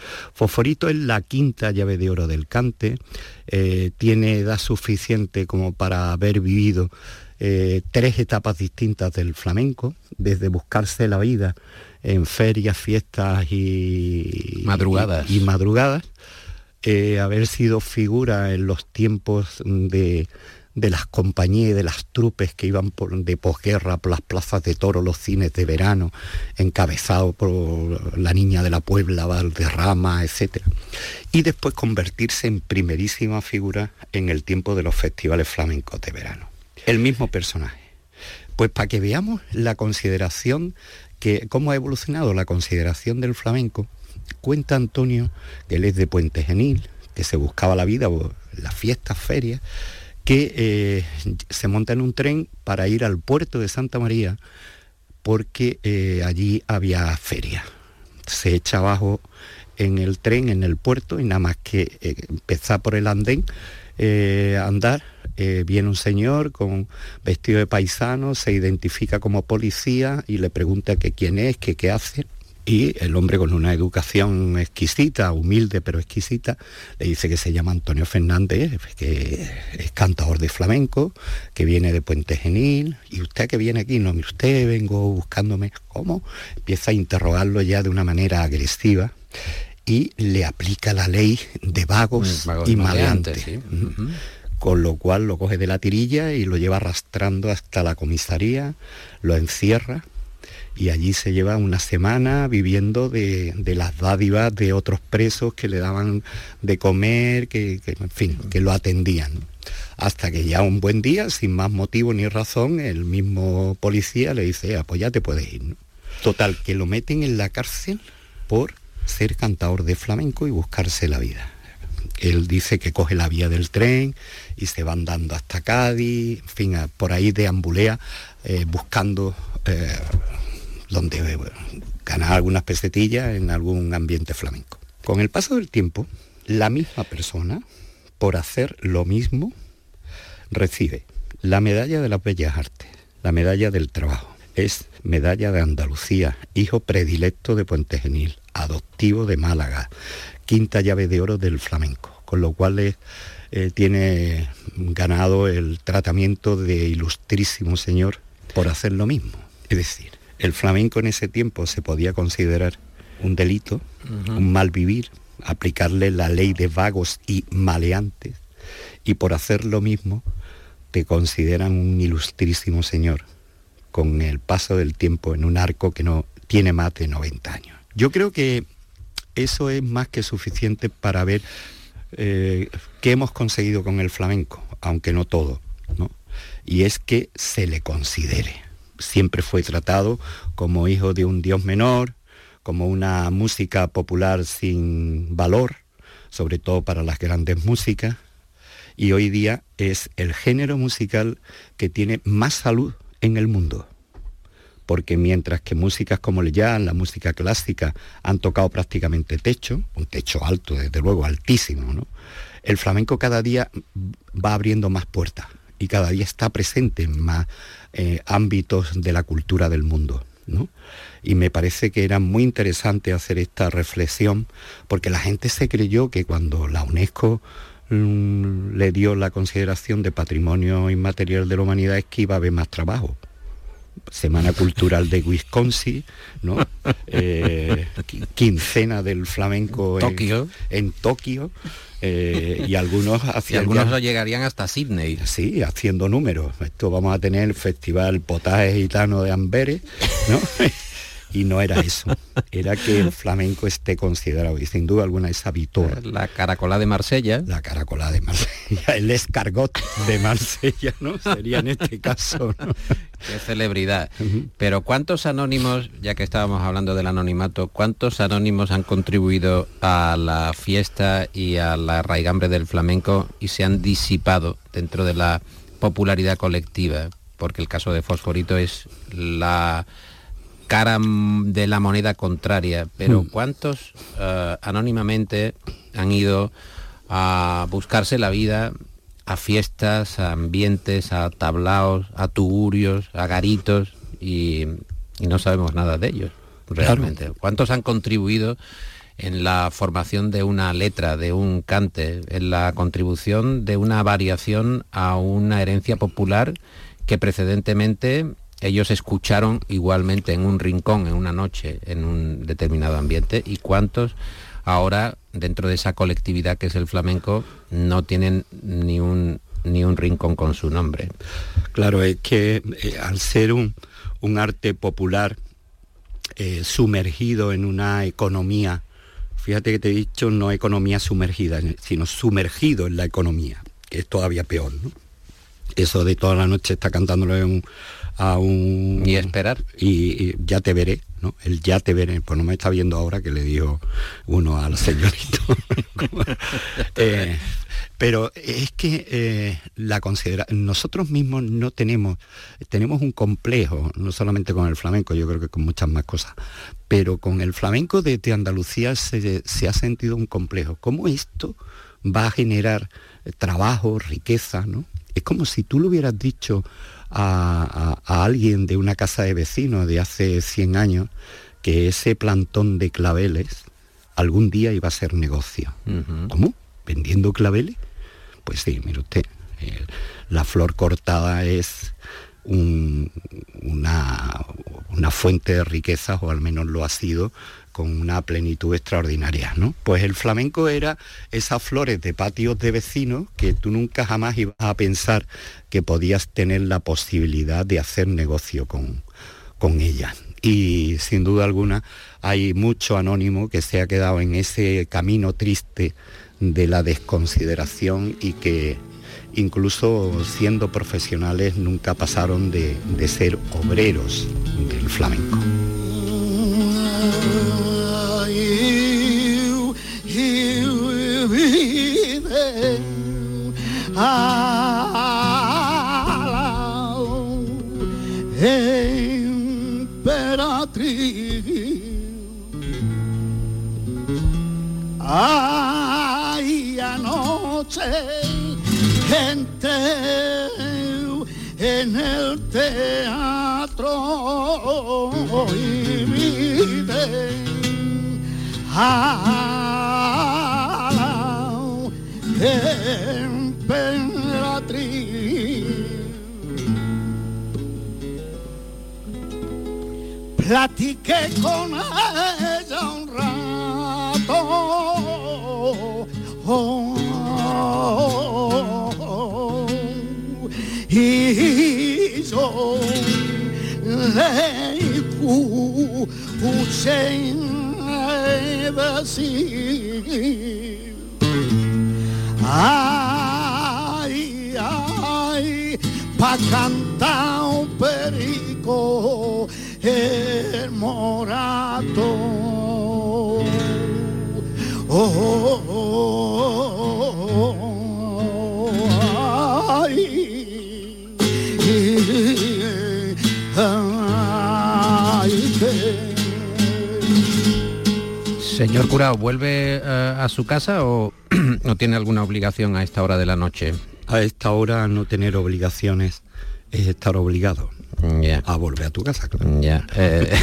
Fosforito es la quinta llave de oro del cante, eh, tiene edad suficiente como para haber vivido eh, tres etapas distintas del flamenco, desde buscarse la vida en ferias, fiestas y madrugadas, y, y madrugadas eh, haber sido figura en los tiempos de, de las compañías y de las trupes que iban por, de posguerra por las plazas de toros, los cines de verano, encabezado por la Niña de la Puebla, Valderrama, etcétera. Y después convertirse en primerísima figura en el tiempo de los festivales flamencos de verano. El mismo personaje. Pues para que veamos la consideración, que cómo ha evolucionado la consideración del flamenco, cuenta Antonio, que él es de Puente Genil, que se buscaba la vida por las fiestas, ferias, que eh, se monta en un tren para ir al puerto de Santa María porque eh, allí había feria. Se echa abajo en el tren, en el puerto, y nada más que eh, empezar por el andén, eh, andar, eh, viene un señor con vestido de paisano, se identifica como policía y le pregunta que quién es, que qué hace. Y el hombre, con una educación exquisita, humilde pero exquisita, le dice que se llama Antonio Fernández, que es cantador de flamenco, que viene de Puente Genil. ¿Y usted que viene aquí? No, mire usted, vengo buscándome. ¿Cómo? Empieza a interrogarlo ya de una manera agresiva y le aplica la ley de vagos, vagos y maleantes. ¿Sí? Uh-huh. Con lo cual lo coge de la tirilla y lo lleva arrastrando hasta la comisaría, lo encierra. Y allí se lleva una semana viviendo de, de las dádivas de otros presos que le daban de comer, que, que en fin, que lo atendían. Hasta que ya un buen día, sin más motivo ni razón, el mismo policía le dice, ah, pues ya te puedes ir, ¿no? Total, que lo meten en la cárcel por ser cantador de flamenco y buscarse la vida. Él dice que coge la vía del tren y se va andando hasta Cádiz, en fin, por ahí deambulea eh, buscando... Eh, donde bueno, ganar algunas pesetillas en algún ambiente flamenco. Con el paso del tiempo, la misma persona, por hacer lo mismo, recibe la medalla de las Bellas Artes, la medalla del trabajo. Es medalla de Andalucía, hijo predilecto de Puente Genil, adoptivo de Málaga, quinta llave de oro del flamenco, con lo cual es, eh, tiene ganado el tratamiento de ilustrísimo señor por hacer lo mismo. Es decir, el flamenco en ese tiempo se podía considerar un delito, uh-huh. un mal vivir, aplicarle la ley de vagos y maleantes, y por hacer lo mismo te consideran un ilustrísimo señor, con el paso del tiempo en un arco que no tiene más de noventa años. Yo creo que eso es más que suficiente para ver eh, qué hemos conseguido con el flamenco, aunque no todo, ¿no? Y es que se le considere. Siempre fue tratado como hijo de un dios menor, como una música popular sin valor, sobre todo para las grandes músicas, y hoy día es el género musical que tiene más salud en el mundo, porque mientras que músicas como el jazz, la música clásica, han tocado prácticamente techo, un techo alto, desde luego altísimo, ¿no? El flamenco cada día va abriendo más puertas y cada día está presente en más eh, ámbitos de la cultura del mundo, ¿no? Y me parece que era muy interesante hacer esta reflexión, porque la gente se creyó que cuando la UNESCO mmm, le dio la consideración de Patrimonio Inmaterial de la Humanidad es que iba a haber más trabajo. Semana Cultural de Wisconsin, ¿no? Eh, quincena del flamenco en Tokio, en, en Tokio eh, y algunos y algunos ya, llegarían hasta Sydney. Sí, haciendo números. Esto vamos a tener el Festival Potaje Gitano de Amberes, ¿no? Y no era eso, era que el flamenco esté considerado, y sin duda alguna esa Vitor. La caracolá de Marsella. La caracolá de Marsella, el escargot de Marsella, ¿no? Sería en este caso, ¿no? Qué celebridad. Uh-huh. Pero ¿cuántos anónimos, ya que estábamos hablando del anonimato, cuántos anónimos han contribuido a la fiesta y a la raigambre del flamenco y se han disipado dentro de la popularidad colectiva? Porque el caso de Fosforito es la cara de la moneda contraria, pero ¿cuántos uh, anónimamente han ido a buscarse la vida a fiestas, a ambientes, a tablaos, a tugurios, a garitos y, y no sabemos nada de ellos realmente? Claro. ¿Cuántos han contribuido en la formación de una letra, de un cante, en la contribución de una variación a una herencia popular que precedentemente ellos escucharon igualmente en un rincón, en una noche, en un determinado ambiente, y cuántos ahora, dentro de esa colectividad que es el flamenco, no tienen ni un, ni un rincón con su nombre. Claro, es que eh, al ser un, un arte popular eh, sumergido en una economía, fíjate que te he dicho no economía sumergida, sino sumergido en la economía, que es todavía peor, ¿no? Eso de toda la noche está cantándolo en un, a un... Y esperar. Y, y ya te veré, ¿no? El ya te veré, pues no me está viendo ahora, que le dijo uno al señorito. eh, pero es que eh, la considera nosotros mismos no tenemos, tenemos un complejo, no solamente con el flamenco, yo creo que con muchas más cosas, pero con el flamenco desde Andalucía se, se ha sentido un complejo. ¿Cómo esto va a generar trabajo, riqueza, ¿no? Es como si tú le hubieras dicho a, a, a alguien de una casa de vecinos de hace cien años que ese plantón de claveles algún día iba a ser negocio. Uh-huh. ¿Cómo? ¿Vendiendo claveles? Pues sí, mire usted, eh, la flor cortada es un, una, una fuente de riquezas, o al menos lo ha sido, con una plenitud extraordinaria, ¿no? Pues el flamenco era esas flores de patios de vecinos que tú nunca jamás ibas a pensar que podías tener la posibilidad de hacer negocio con, con ellas. Y sin duda alguna hay mucho anónimo que se ha quedado en ese camino triste de la desconsideración y que incluso siendo profesionales nunca pasaron de, de ser obreros del flamenco. Ay, anoche gente en el teatro y viven a la emperatriz. Platiqué con ella un rato, oh, oh, oh, y yo le escuché decir, ay, ay, pa' cantar un perico el morato, oh, oh, oh, oh, ay, ay, que... Señor curao, ¿vuelve uh, a su casa o no tiene alguna obligación a esta hora de la noche? A esta hora no tener obligaciones es estar obligado. Yeah. A volver a tu casa, claro. Yeah. Eh,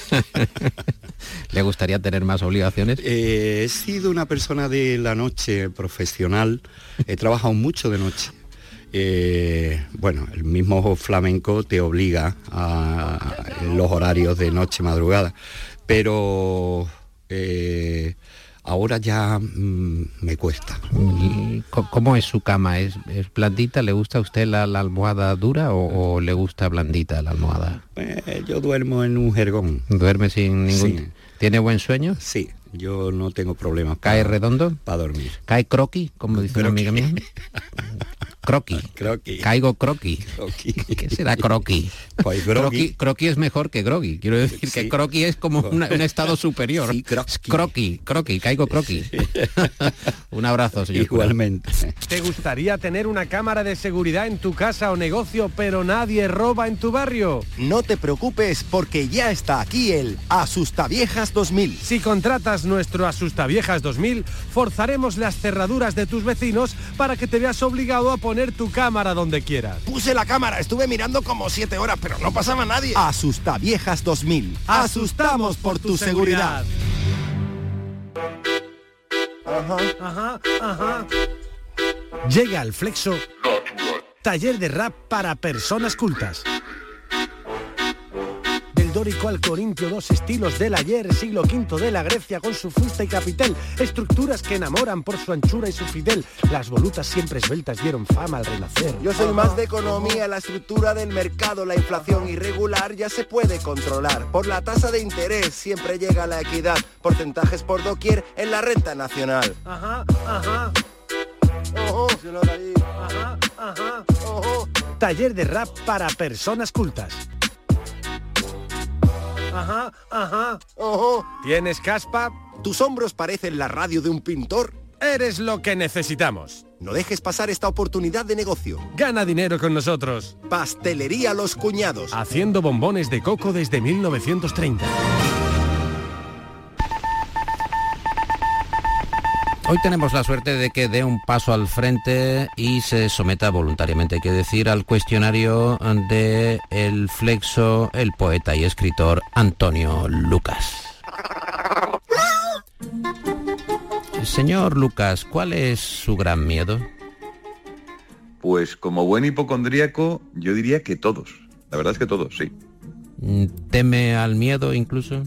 ¿Le gustaría tener más obligaciones? Eh, he sido una persona de la noche profesional, he trabajado mucho de noche. Eh, bueno, el mismo flamenco te obliga a, a los horarios de noche, madrugada, pero eh, ahora ya mmm, me cuesta. ¿Cómo es su cama? ¿Es, es blandita? ¿Le gusta a usted la, la almohada dura o, o le gusta blandita la almohada? Eh, yo duermo en un jergón. ¿Duerme sin ningún...? Sí. ¿Tiene buen sueño? Sí, yo no tengo problemas. ¿Cae para, redondo? Para dormir. ¿Cae croqui, como dice croqui. Una amiga mía? Croqui. Croqui. Caigo croqui. Croqui. ¿Qué será croqui? Pues croqui. Croqui es mejor que grogui. Quiero decir sí. que croqui es como una, un estado superior. Sí, croqui. Croqui, croqui, caigo croqui. Sí. Un abrazo, señor. Igualmente. ¿Te gustaría tener una cámara de seguridad en tu casa o negocio, pero nadie roba en tu barrio? No te preocupes, porque ya está aquí el Asustaviejas dos mil. Si contratas nuestro Asustaviejas dos mil, forzaremos las cerraduras de tus vecinos para que te veas obligado a poner tu cámara donde quieras. Puse la cámara, estuve mirando como siete horas, pero no pasaba nadie. Asustaviejas dos mil. Asustamos por tu seguridad. Ajá, ajá, ajá. Llega al Flexo taller de rap para personas cultas. Del dórico al corintio, dos estilos del ayer, siglo quinto de la Grecia con su fusta y capitel, estructuras que enamoran por su anchura y su fidel. Las volutas siempre esbeltas dieron fama al renacer. Yo soy más de economía, la estructura del mercado, la inflación irregular ya se puede controlar. Por la tasa de interés siempre llega la equidad, porcentajes por doquier en la renta nacional. Ajá, ajá. Ojo, ajá, ajá. Ojo. Taller de rap para personas cultas. Ajá, ajá. Ojo. ¿Tienes caspa? ¿Tus hombros parecen la radio de un pintor? Eres lo que necesitamos. No dejes pasar esta oportunidad de negocio. Gana dinero con nosotros. Pastelería Los Cuñados. Haciendo bombones de coco desde mil novecientos treinta. Hoy tenemos la suerte de que dé un paso al frente y se someta voluntariamente, hay que decir, al cuestionario de el Flexo, el poeta y escritor Antonio Lucas. Señor Lucas, ¿cuál es su gran miedo? Pues como buen hipocondríaco, yo diría que todos. La verdad es que todos, sí. ¿Teme al miedo incluso?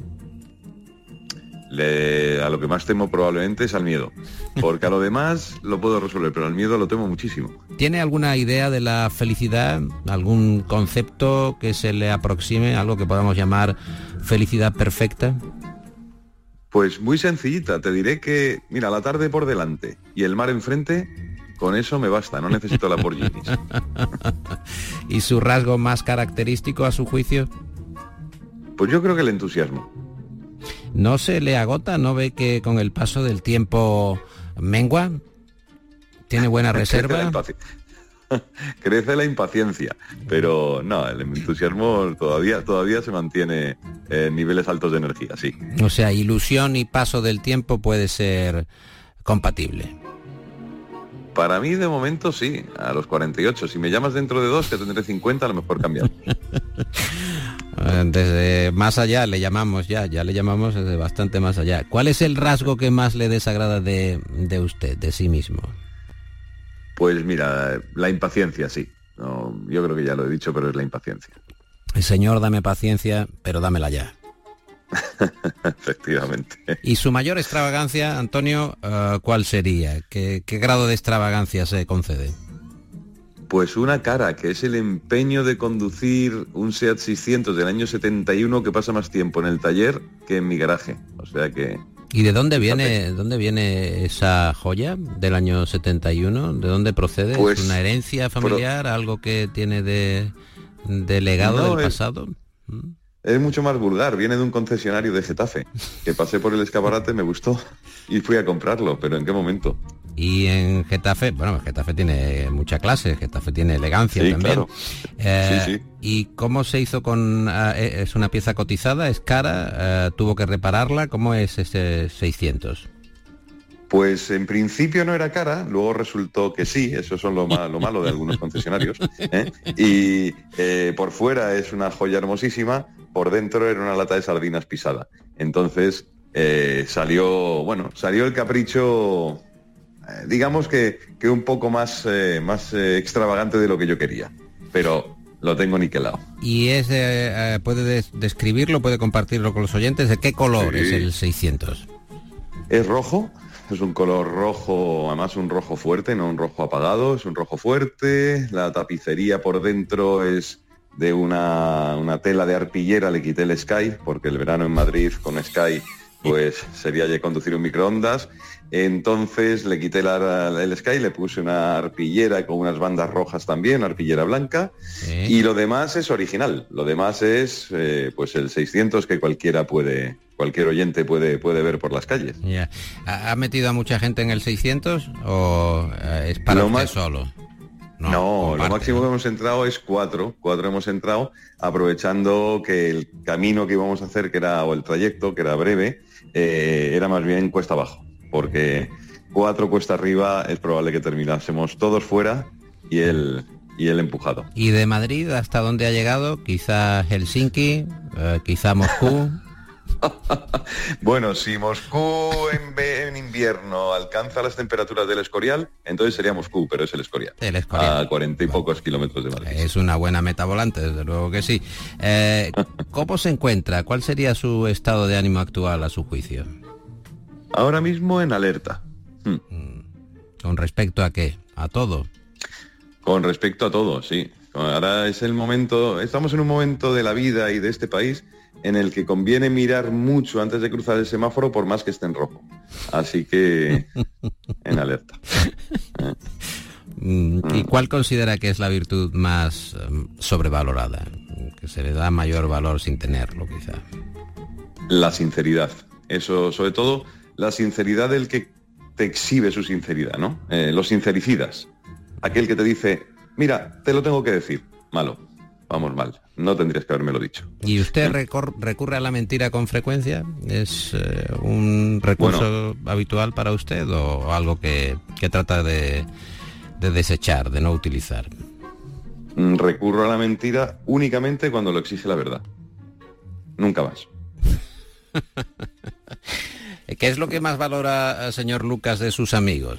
Le, a lo que más temo probablemente es al miedo, porque a lo demás lo puedo resolver, pero al miedo lo temo muchísimo. ¿Tiene alguna idea de la felicidad? ¿Algún concepto que se le aproxime? ¿Algo que podamos llamar felicidad perfecta? Pues muy sencillita, te diré que, mira, la tarde por delante y el mar enfrente, con eso me basta, no necesito la Lamborghinis. ¿Y su rasgo más característico a su juicio? Pues yo creo que el entusiasmo. ¿No se le agota? ¿No ve que con el paso del tiempo mengua? ¿Tiene buena reserva? Crece la, Crece la impaciencia, pero no, el entusiasmo todavía, todavía se mantiene en niveles altos de energía, sí. O sea, ilusión y paso del tiempo puede ser compatible. Para mí de momento sí, a los cuarenta y ocho. Si me llamas dentro de dos, que tendré cincuenta, a lo mejor cambiamos. Desde más allá le llamamos ya, ya le llamamos desde bastante más allá. ¿Cuál es el rasgo que más le desagrada de, de usted, de sí mismo? Pues mira, la impaciencia, sí. No, yo creo que ya lo he dicho, pero es la impaciencia. Señor, dame paciencia, pero dámela ya. Efectivamente. ¿Y su mayor extravagancia, Antonio, uh, cuál sería? ¿Qué, ¿Qué grado de extravagancia se concede? Pues una cara, que es el empeño de conducir un SEAT seiscientos del año setenta y uno que pasa más tiempo en el taller que en mi garaje. O sea que... ¿Y de dónde viene, dónde viene esa joya del año setenta y uno? ¿De dónde procede? Pues, ¿es una herencia familiar? Pro... ¿Algo que tiene de, de legado no, del pasado? Es... Es mucho más vulgar, viene de un concesionario de Getafe, que pasé por el escaparate, me gustó y fui a comprarlo, pero ¿en qué momento? Y en Getafe, bueno, Getafe tiene mucha clase, Getafe tiene elegancia sí, también. Claro. Eh, sí, sí. ¿Y cómo se hizo con...? Uh, ¿Es una pieza cotizada? ¿Es cara? Uh, ¿Tuvo que repararla? ¿Cómo es ese seiscientos? Pues en principio no era cara, luego resultó que sí, eso son lo, ma lo malo de algunos concesionarios. ¿eh? Y eh, por fuera es una joya hermosísima, por dentro era una lata de sardinas pisada. Entonces eh, salió, bueno, salió el capricho, eh, digamos que, que un poco más, eh, más eh, extravagante de lo que yo quería, pero lo tengo niquelado. ¿Y es, eh, puede des describirlo, puede compartirlo con los oyentes? ¿De qué color sí. es el seiscientos? Es rojo. Es un color rojo, además un rojo fuerte, no un rojo apagado, es un rojo fuerte. La tapicería por dentro es de una, una tela de arpillera, le quité el Sky, porque el verano en Madrid con Sky pues sería ya conducir un microondas. Entonces le quité la, el Sky, le puse una arpillera con unas bandas rojas también, arpillera blanca, ¿Eh? y lo demás es original. Lo demás es eh, pues el seiscientos que cualquiera puede... cualquier oyente puede, puede ver por las calles. Yeah. ¿Ha metido a mucha gente en el seiscientos o es para usted solo? No, no lo máximo que hemos entrado es cuatro. Cuatro hemos entrado, aprovechando que el camino que íbamos a hacer, que era, o el trayecto, que era breve, eh, era más bien cuesta abajo. Porque cuatro cuesta arriba es probable que terminásemos todos fuera y el... y el empujado. ¿Y de Madrid hasta dónde ha llegado? Quizá Helsinki, eh, quizá Moscú... Bueno, si Moscú en, en invierno alcanza las temperaturas del Escorial, entonces sería Moscú, pero es el Escorial. El Escorial. A cuarenta y pocos kilómetros de Madrid. Es una buena meta volante, desde luego que sí. Eh, ¿Cómo se encuentra? ¿Cuál sería su estado de ánimo actual a su juicio? Ahora mismo en alerta. Hmm. ¿Con respecto a qué? ¿A todo? Con respecto a todo, sí. Ahora es el momento, estamos en un momento de la vida y de este país en el que conviene mirar mucho antes de cruzar el semáforo por más que esté en rojo. Así que en alerta. ¿Y cuál considera que es la virtud más um, sobrevalorada? Que se le da mayor valor sin tenerlo, quizá. La sinceridad. Eso, sobre todo, la sinceridad del que te exhibe su sinceridad, ¿no? Eh, los sincericidas. Aquel que te dice, mira, te lo tengo que decir. Malo. Vamos mal. No tendrías que habérmelo dicho. ¿Y usted recor- recurre a la mentira con frecuencia? ¿Es eh, un recurso bueno, habitual para usted o algo que, que trata de, de desechar, de no utilizar? Recurro a la mentira únicamente cuando lo exige la verdad. Nunca más. ¿Qué es lo que más valora, señor Lucas, de sus amigos?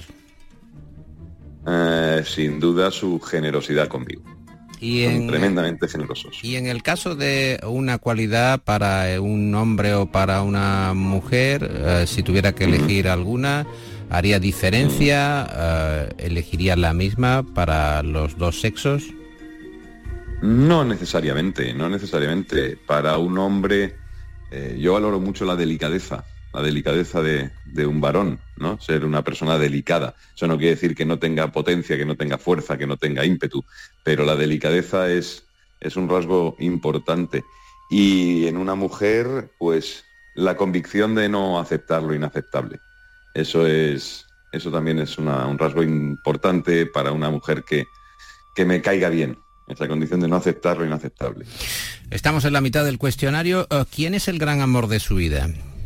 Eh, sin duda su generosidad conmigo. Y en, Son tremendamente generosos. Y en el caso de una cualidad para un hombre o para una mujer, eh, si tuviera que elegir uh-huh. alguna, ¿haría diferencia? Eh, ¿Elegiría la misma para los dos sexos? No necesariamente, no necesariamente. Para un hombre, eh, yo valoro mucho la delicadeza, la delicadeza de, de un varón, ¿no? Ser una persona delicada. Eso no quiere decir que no tenga potencia, que no tenga fuerza, que no tenga ímpetu, pero la delicadeza es, es un rasgo importante. Y en una mujer, pues, la convicción de no aceptar lo inaceptable. Eso es, eso también es una, un rasgo importante para una mujer que, que me caiga bien. Esa condición de no aceptar lo inaceptable. Estamos en la mitad del cuestionario. ¿Quién es el gran amor de su vida?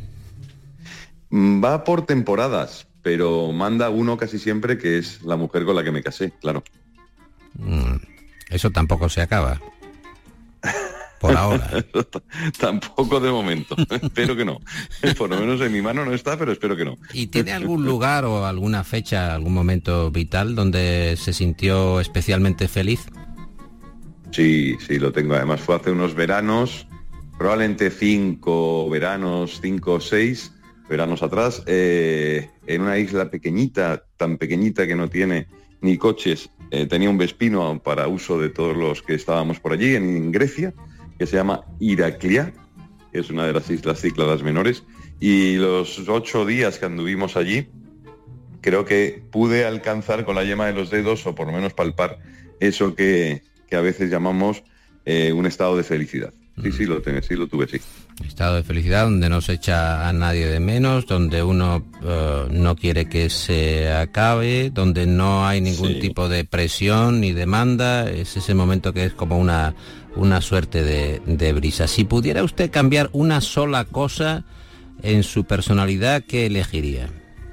Va por temporadas, pero manda uno casi siempre, que es la mujer con la que me casé, claro. Mm, eso tampoco se acaba. Por ahora. Tampoco de momento. Espero que no. Por lo menos en mi mano no está, pero espero que no. ¿Y tiene algún lugar o alguna fecha, algún momento vital donde se sintió especialmente feliz? Sí, sí, lo tengo. Además fue hace unos veranos, probablemente cinco veranos, cinco o seis veranos atrás, eh, en una isla pequeñita, tan pequeñita que no tiene ni coches, eh, tenía un vespino para uso de todos los que estábamos por allí, en Grecia, que se llama Iraklia, que es una de las islas Cícladas menores, y los ocho días que anduvimos allí, creo que pude alcanzar con la yema de los dedos, o por lo menos palpar, eso que, que a veces llamamos eh, un estado de felicidad. Sí, sí, lo tengo, sí, lo tuve, sí. Estado de felicidad donde no se echa a nadie de menos, donde uno uh, no quiere que se acabe, donde no hay ningún sí. tipo de presión ni demanda. Es ese momento que es como una, una suerte de, de brisa. Si pudiera usted cambiar una sola cosa en su personalidad, ¿qué elegiría?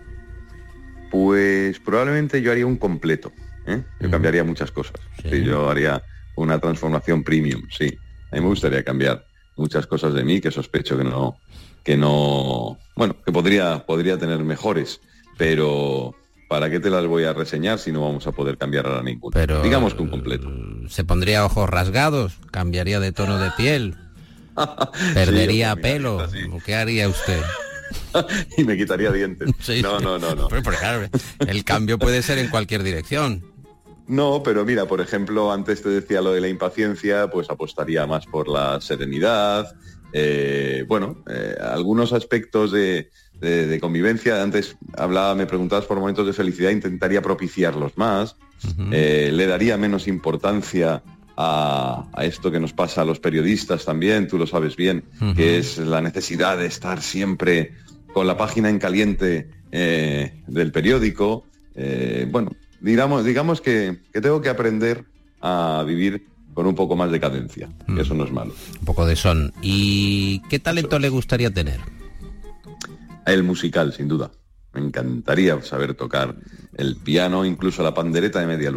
Pues probablemente yo haría un completo, ¿eh? Yo uh-huh. cambiaría muchas cosas. Sí. Sí, yo haría una transformación premium, sí. A mí me gustaría cambiar muchas cosas de mí que sospecho que no, que no, bueno, que podría, podría tener mejores, pero ¿para qué te las voy a reseñar si no vamos a poder cambiar ahora ninguna? Pero, digamos que un completo. ¿Se pondría ojos rasgados? ¿Cambiaría de tono de piel? ¿Perdería sí, pelo? ¿Qué haría usted? Y me quitaría dientes. Sí, no, no, no, no. Pero, pero claro, el cambio puede ser en cualquier dirección. No, pero mira, por ejemplo, antes te decía lo de la impaciencia, pues apostaría más por la serenidad, eh, bueno, eh, algunos aspectos de, de, de convivencia. Antes hablaba, me preguntabas por momentos de felicidad, intentaría propiciarlos más, uh-huh. eh, le daría menos importancia a, a esto que nos pasa a los periodistas también, tú lo sabes bien, uh-huh. que es la necesidad de estar siempre con la página en caliente eh, del periódico, eh, bueno, Digamos, digamos que, que tengo que aprender a vivir con un poco más de cadencia, mm. que eso no es malo. Un poco de son. ¿Y qué talento le gustaría tener? El musical, sin duda. Me encantaría saber tocar el piano, incluso la pandereta de media luna.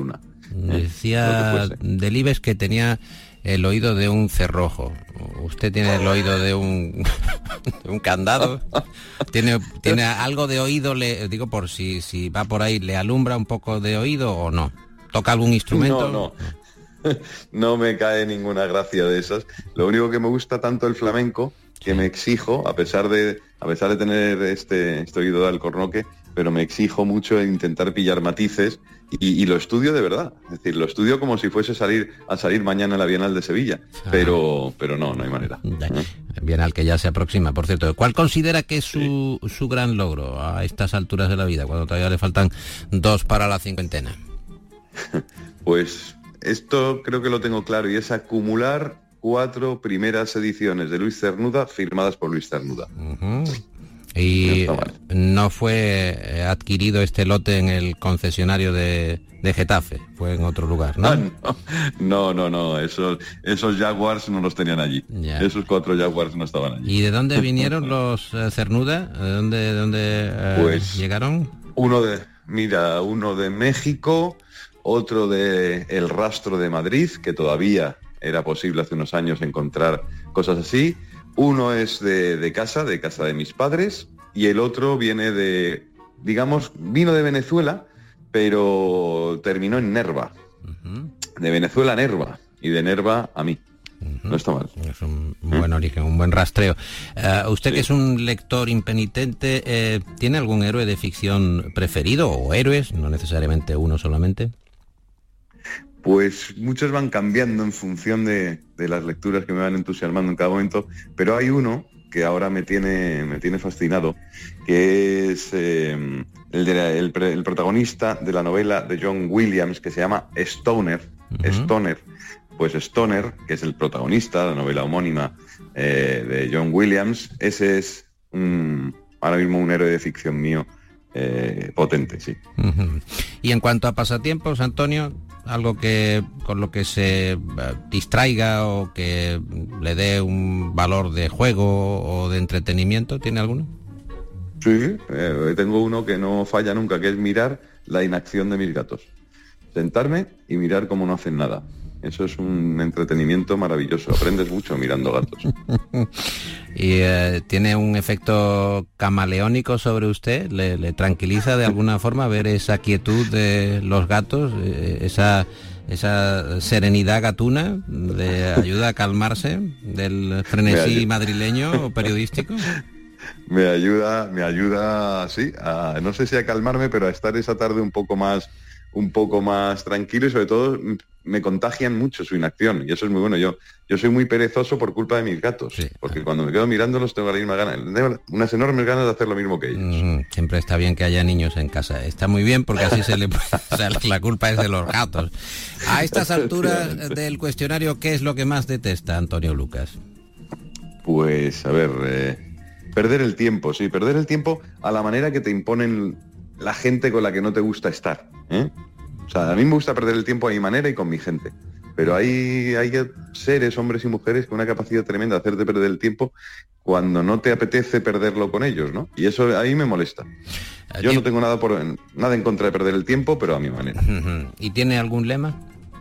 Decía Delibes que tenía el oído de un cerrojo. Usted tiene el oído de un, de un candado. ¿Tiene, tiene algo de oído? Le digo, por si, si va por ahí, ¿le alumbra un poco de oído o no? ¿Toca algún instrumento? No, no. No me cae ninguna gracia de esas. Lo único que me gusta tanto el flamenco, que me exijo, a pesar de a pesar de tener este, este oído de alcornoque, pero me exijo mucho en intentar pillar matices y, y lo estudio de verdad. Es decir, lo estudio como si fuese salir a salir mañana en la Bienal de Sevilla, pero pero no, no hay manera. ¿Eh? Bienal que ya se aproxima, por cierto. ¿Cuál considera que es su, sí. su gran logro a estas alturas de la vida, cuando todavía le faltan dos para la cincuentena? Pues esto creo que lo tengo claro, y es acumular cuatro primeras ediciones de Luis Cernuda firmadas por Luis Cernuda. Uh-huh. Y no, no fue adquirido este lote en el concesionario de, de Getafe, fue en otro lugar, ¿no? Ah, no, no, no, no, esos, esos Jaguars no los tenían allí. Ya. Esos cuatro Jaguars no estaban allí. ¿Y de dónde vinieron los uh, Cernuda? ¿De dónde, de dónde uh, pues, llegaron? Uno de, mira, uno de México, otro de El Rastro de Madrid, que todavía era posible hace unos años encontrar cosas así. Uno es de, de casa, de casa de mis padres, y el otro viene de, digamos, vino de Venezuela, pero terminó en Nerva. Uh-huh. De Venezuela a Nerva, y de Nerva a mí. Uh-huh. No está mal. Es un buen origen, un buen rastreo. Uh, usted sí. que es un lector impenitente, eh, ¿tiene algún héroe de ficción preferido, o héroes, no necesariamente uno solamente? Pues muchos van cambiando en función de, de las lecturas que me van entusiasmando en cada momento, pero hay uno que ahora me tiene, me tiene fascinado, que es eh, el, de, el, el protagonista de la novela de John Williams, que se llama Stoner. Uh-huh. Stoner, pues Stoner, que es el protagonista de la novela homónima eh, de John Williams, ese es un, ahora mismo un héroe de ficción mío eh, potente, sí. Uh-huh. Y en cuanto a pasatiempos, Antonio, algo que con lo que se distraiga o que le dé un valor de juego o de entretenimiento, ¿tiene alguno? Sí, eh, tengo uno que no falla nunca, que es mirar la inacción de mis gatos. Sentarme y mirar cómo no hacen nada. Eso es un entretenimiento maravilloso, aprendes mucho mirando gatos. ¿Y eh, tiene un efecto camaleónico sobre usted? ¿Le, le tranquiliza de alguna forma ver esa quietud de los gatos, eh, esa, esa serenidad gatuna, de ayuda a calmarse del frenesí madrileño o periodístico? Me ayuda, me ayuda, sí, a, no sé si a calmarme, pero a estar esa tarde un poco más, un poco más tranquilo, y sobre todo me contagian mucho su inacción, y eso es muy bueno. Yo yo soy muy perezoso por culpa de mis gatos, sí. Porque cuando me quedo mirándolos tengo la misma ganas, unas enormes ganas de hacer lo mismo que ellos. Mm, siempre está bien que haya niños en casa, está muy bien, porque así se le puede, o sea, la culpa es de los gatos. A estas alturas del cuestionario, ¿qué es lo que más detesta Antonio Lucas? Pues, a ver, eh, perder el tiempo, sí, perder el tiempo a la manera que te imponen la gente con la que no te gusta estar, ¿eh? O sea, a mí me gusta perder el tiempo a mi manera y con mi gente, pero hay, hay seres, hombres y mujeres, con una capacidad tremenda de hacerte perder el tiempo cuando no te apetece perderlo con ellos, ¿no? Y eso ahí me molesta. Yo no tengo nada, por, nada en contra de perder el tiempo, pero a mi manera. ¿Y tiene algún lema?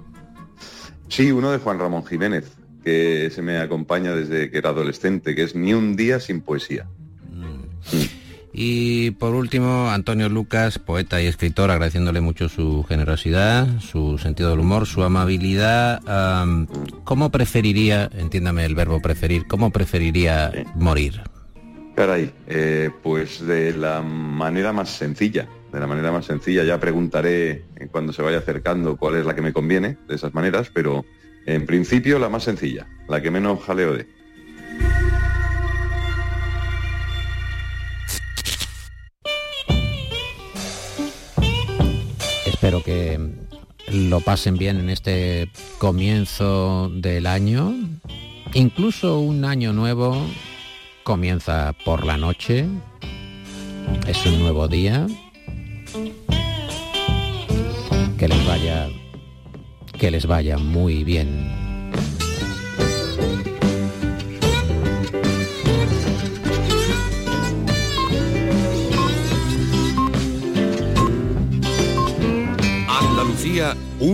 Sí, uno de Juan Ramón Jiménez, que se me acompaña desde que era adolescente, que es ni un día sin poesía. Mm. Mm. Y por último, Antonio Lucas, poeta y escritor, agradeciéndole mucho su generosidad, su sentido del humor, su amabilidad. Um, ¿Cómo preferiría, entiéndame el verbo preferir, cómo preferiría sí. morir? Caray, eh, pues de la manera más sencilla, de la manera más sencilla. Ya preguntaré cuando se vaya acercando cuál es la que me conviene de esas maneras, pero en principio la más sencilla, la que menos jaleo dé. Espero que lo pasen bien en este comienzo del año. Incluso un año nuevo comienza por la noche. Es un nuevo día. Que les vaya, que les vaya muy bien. Andalucía,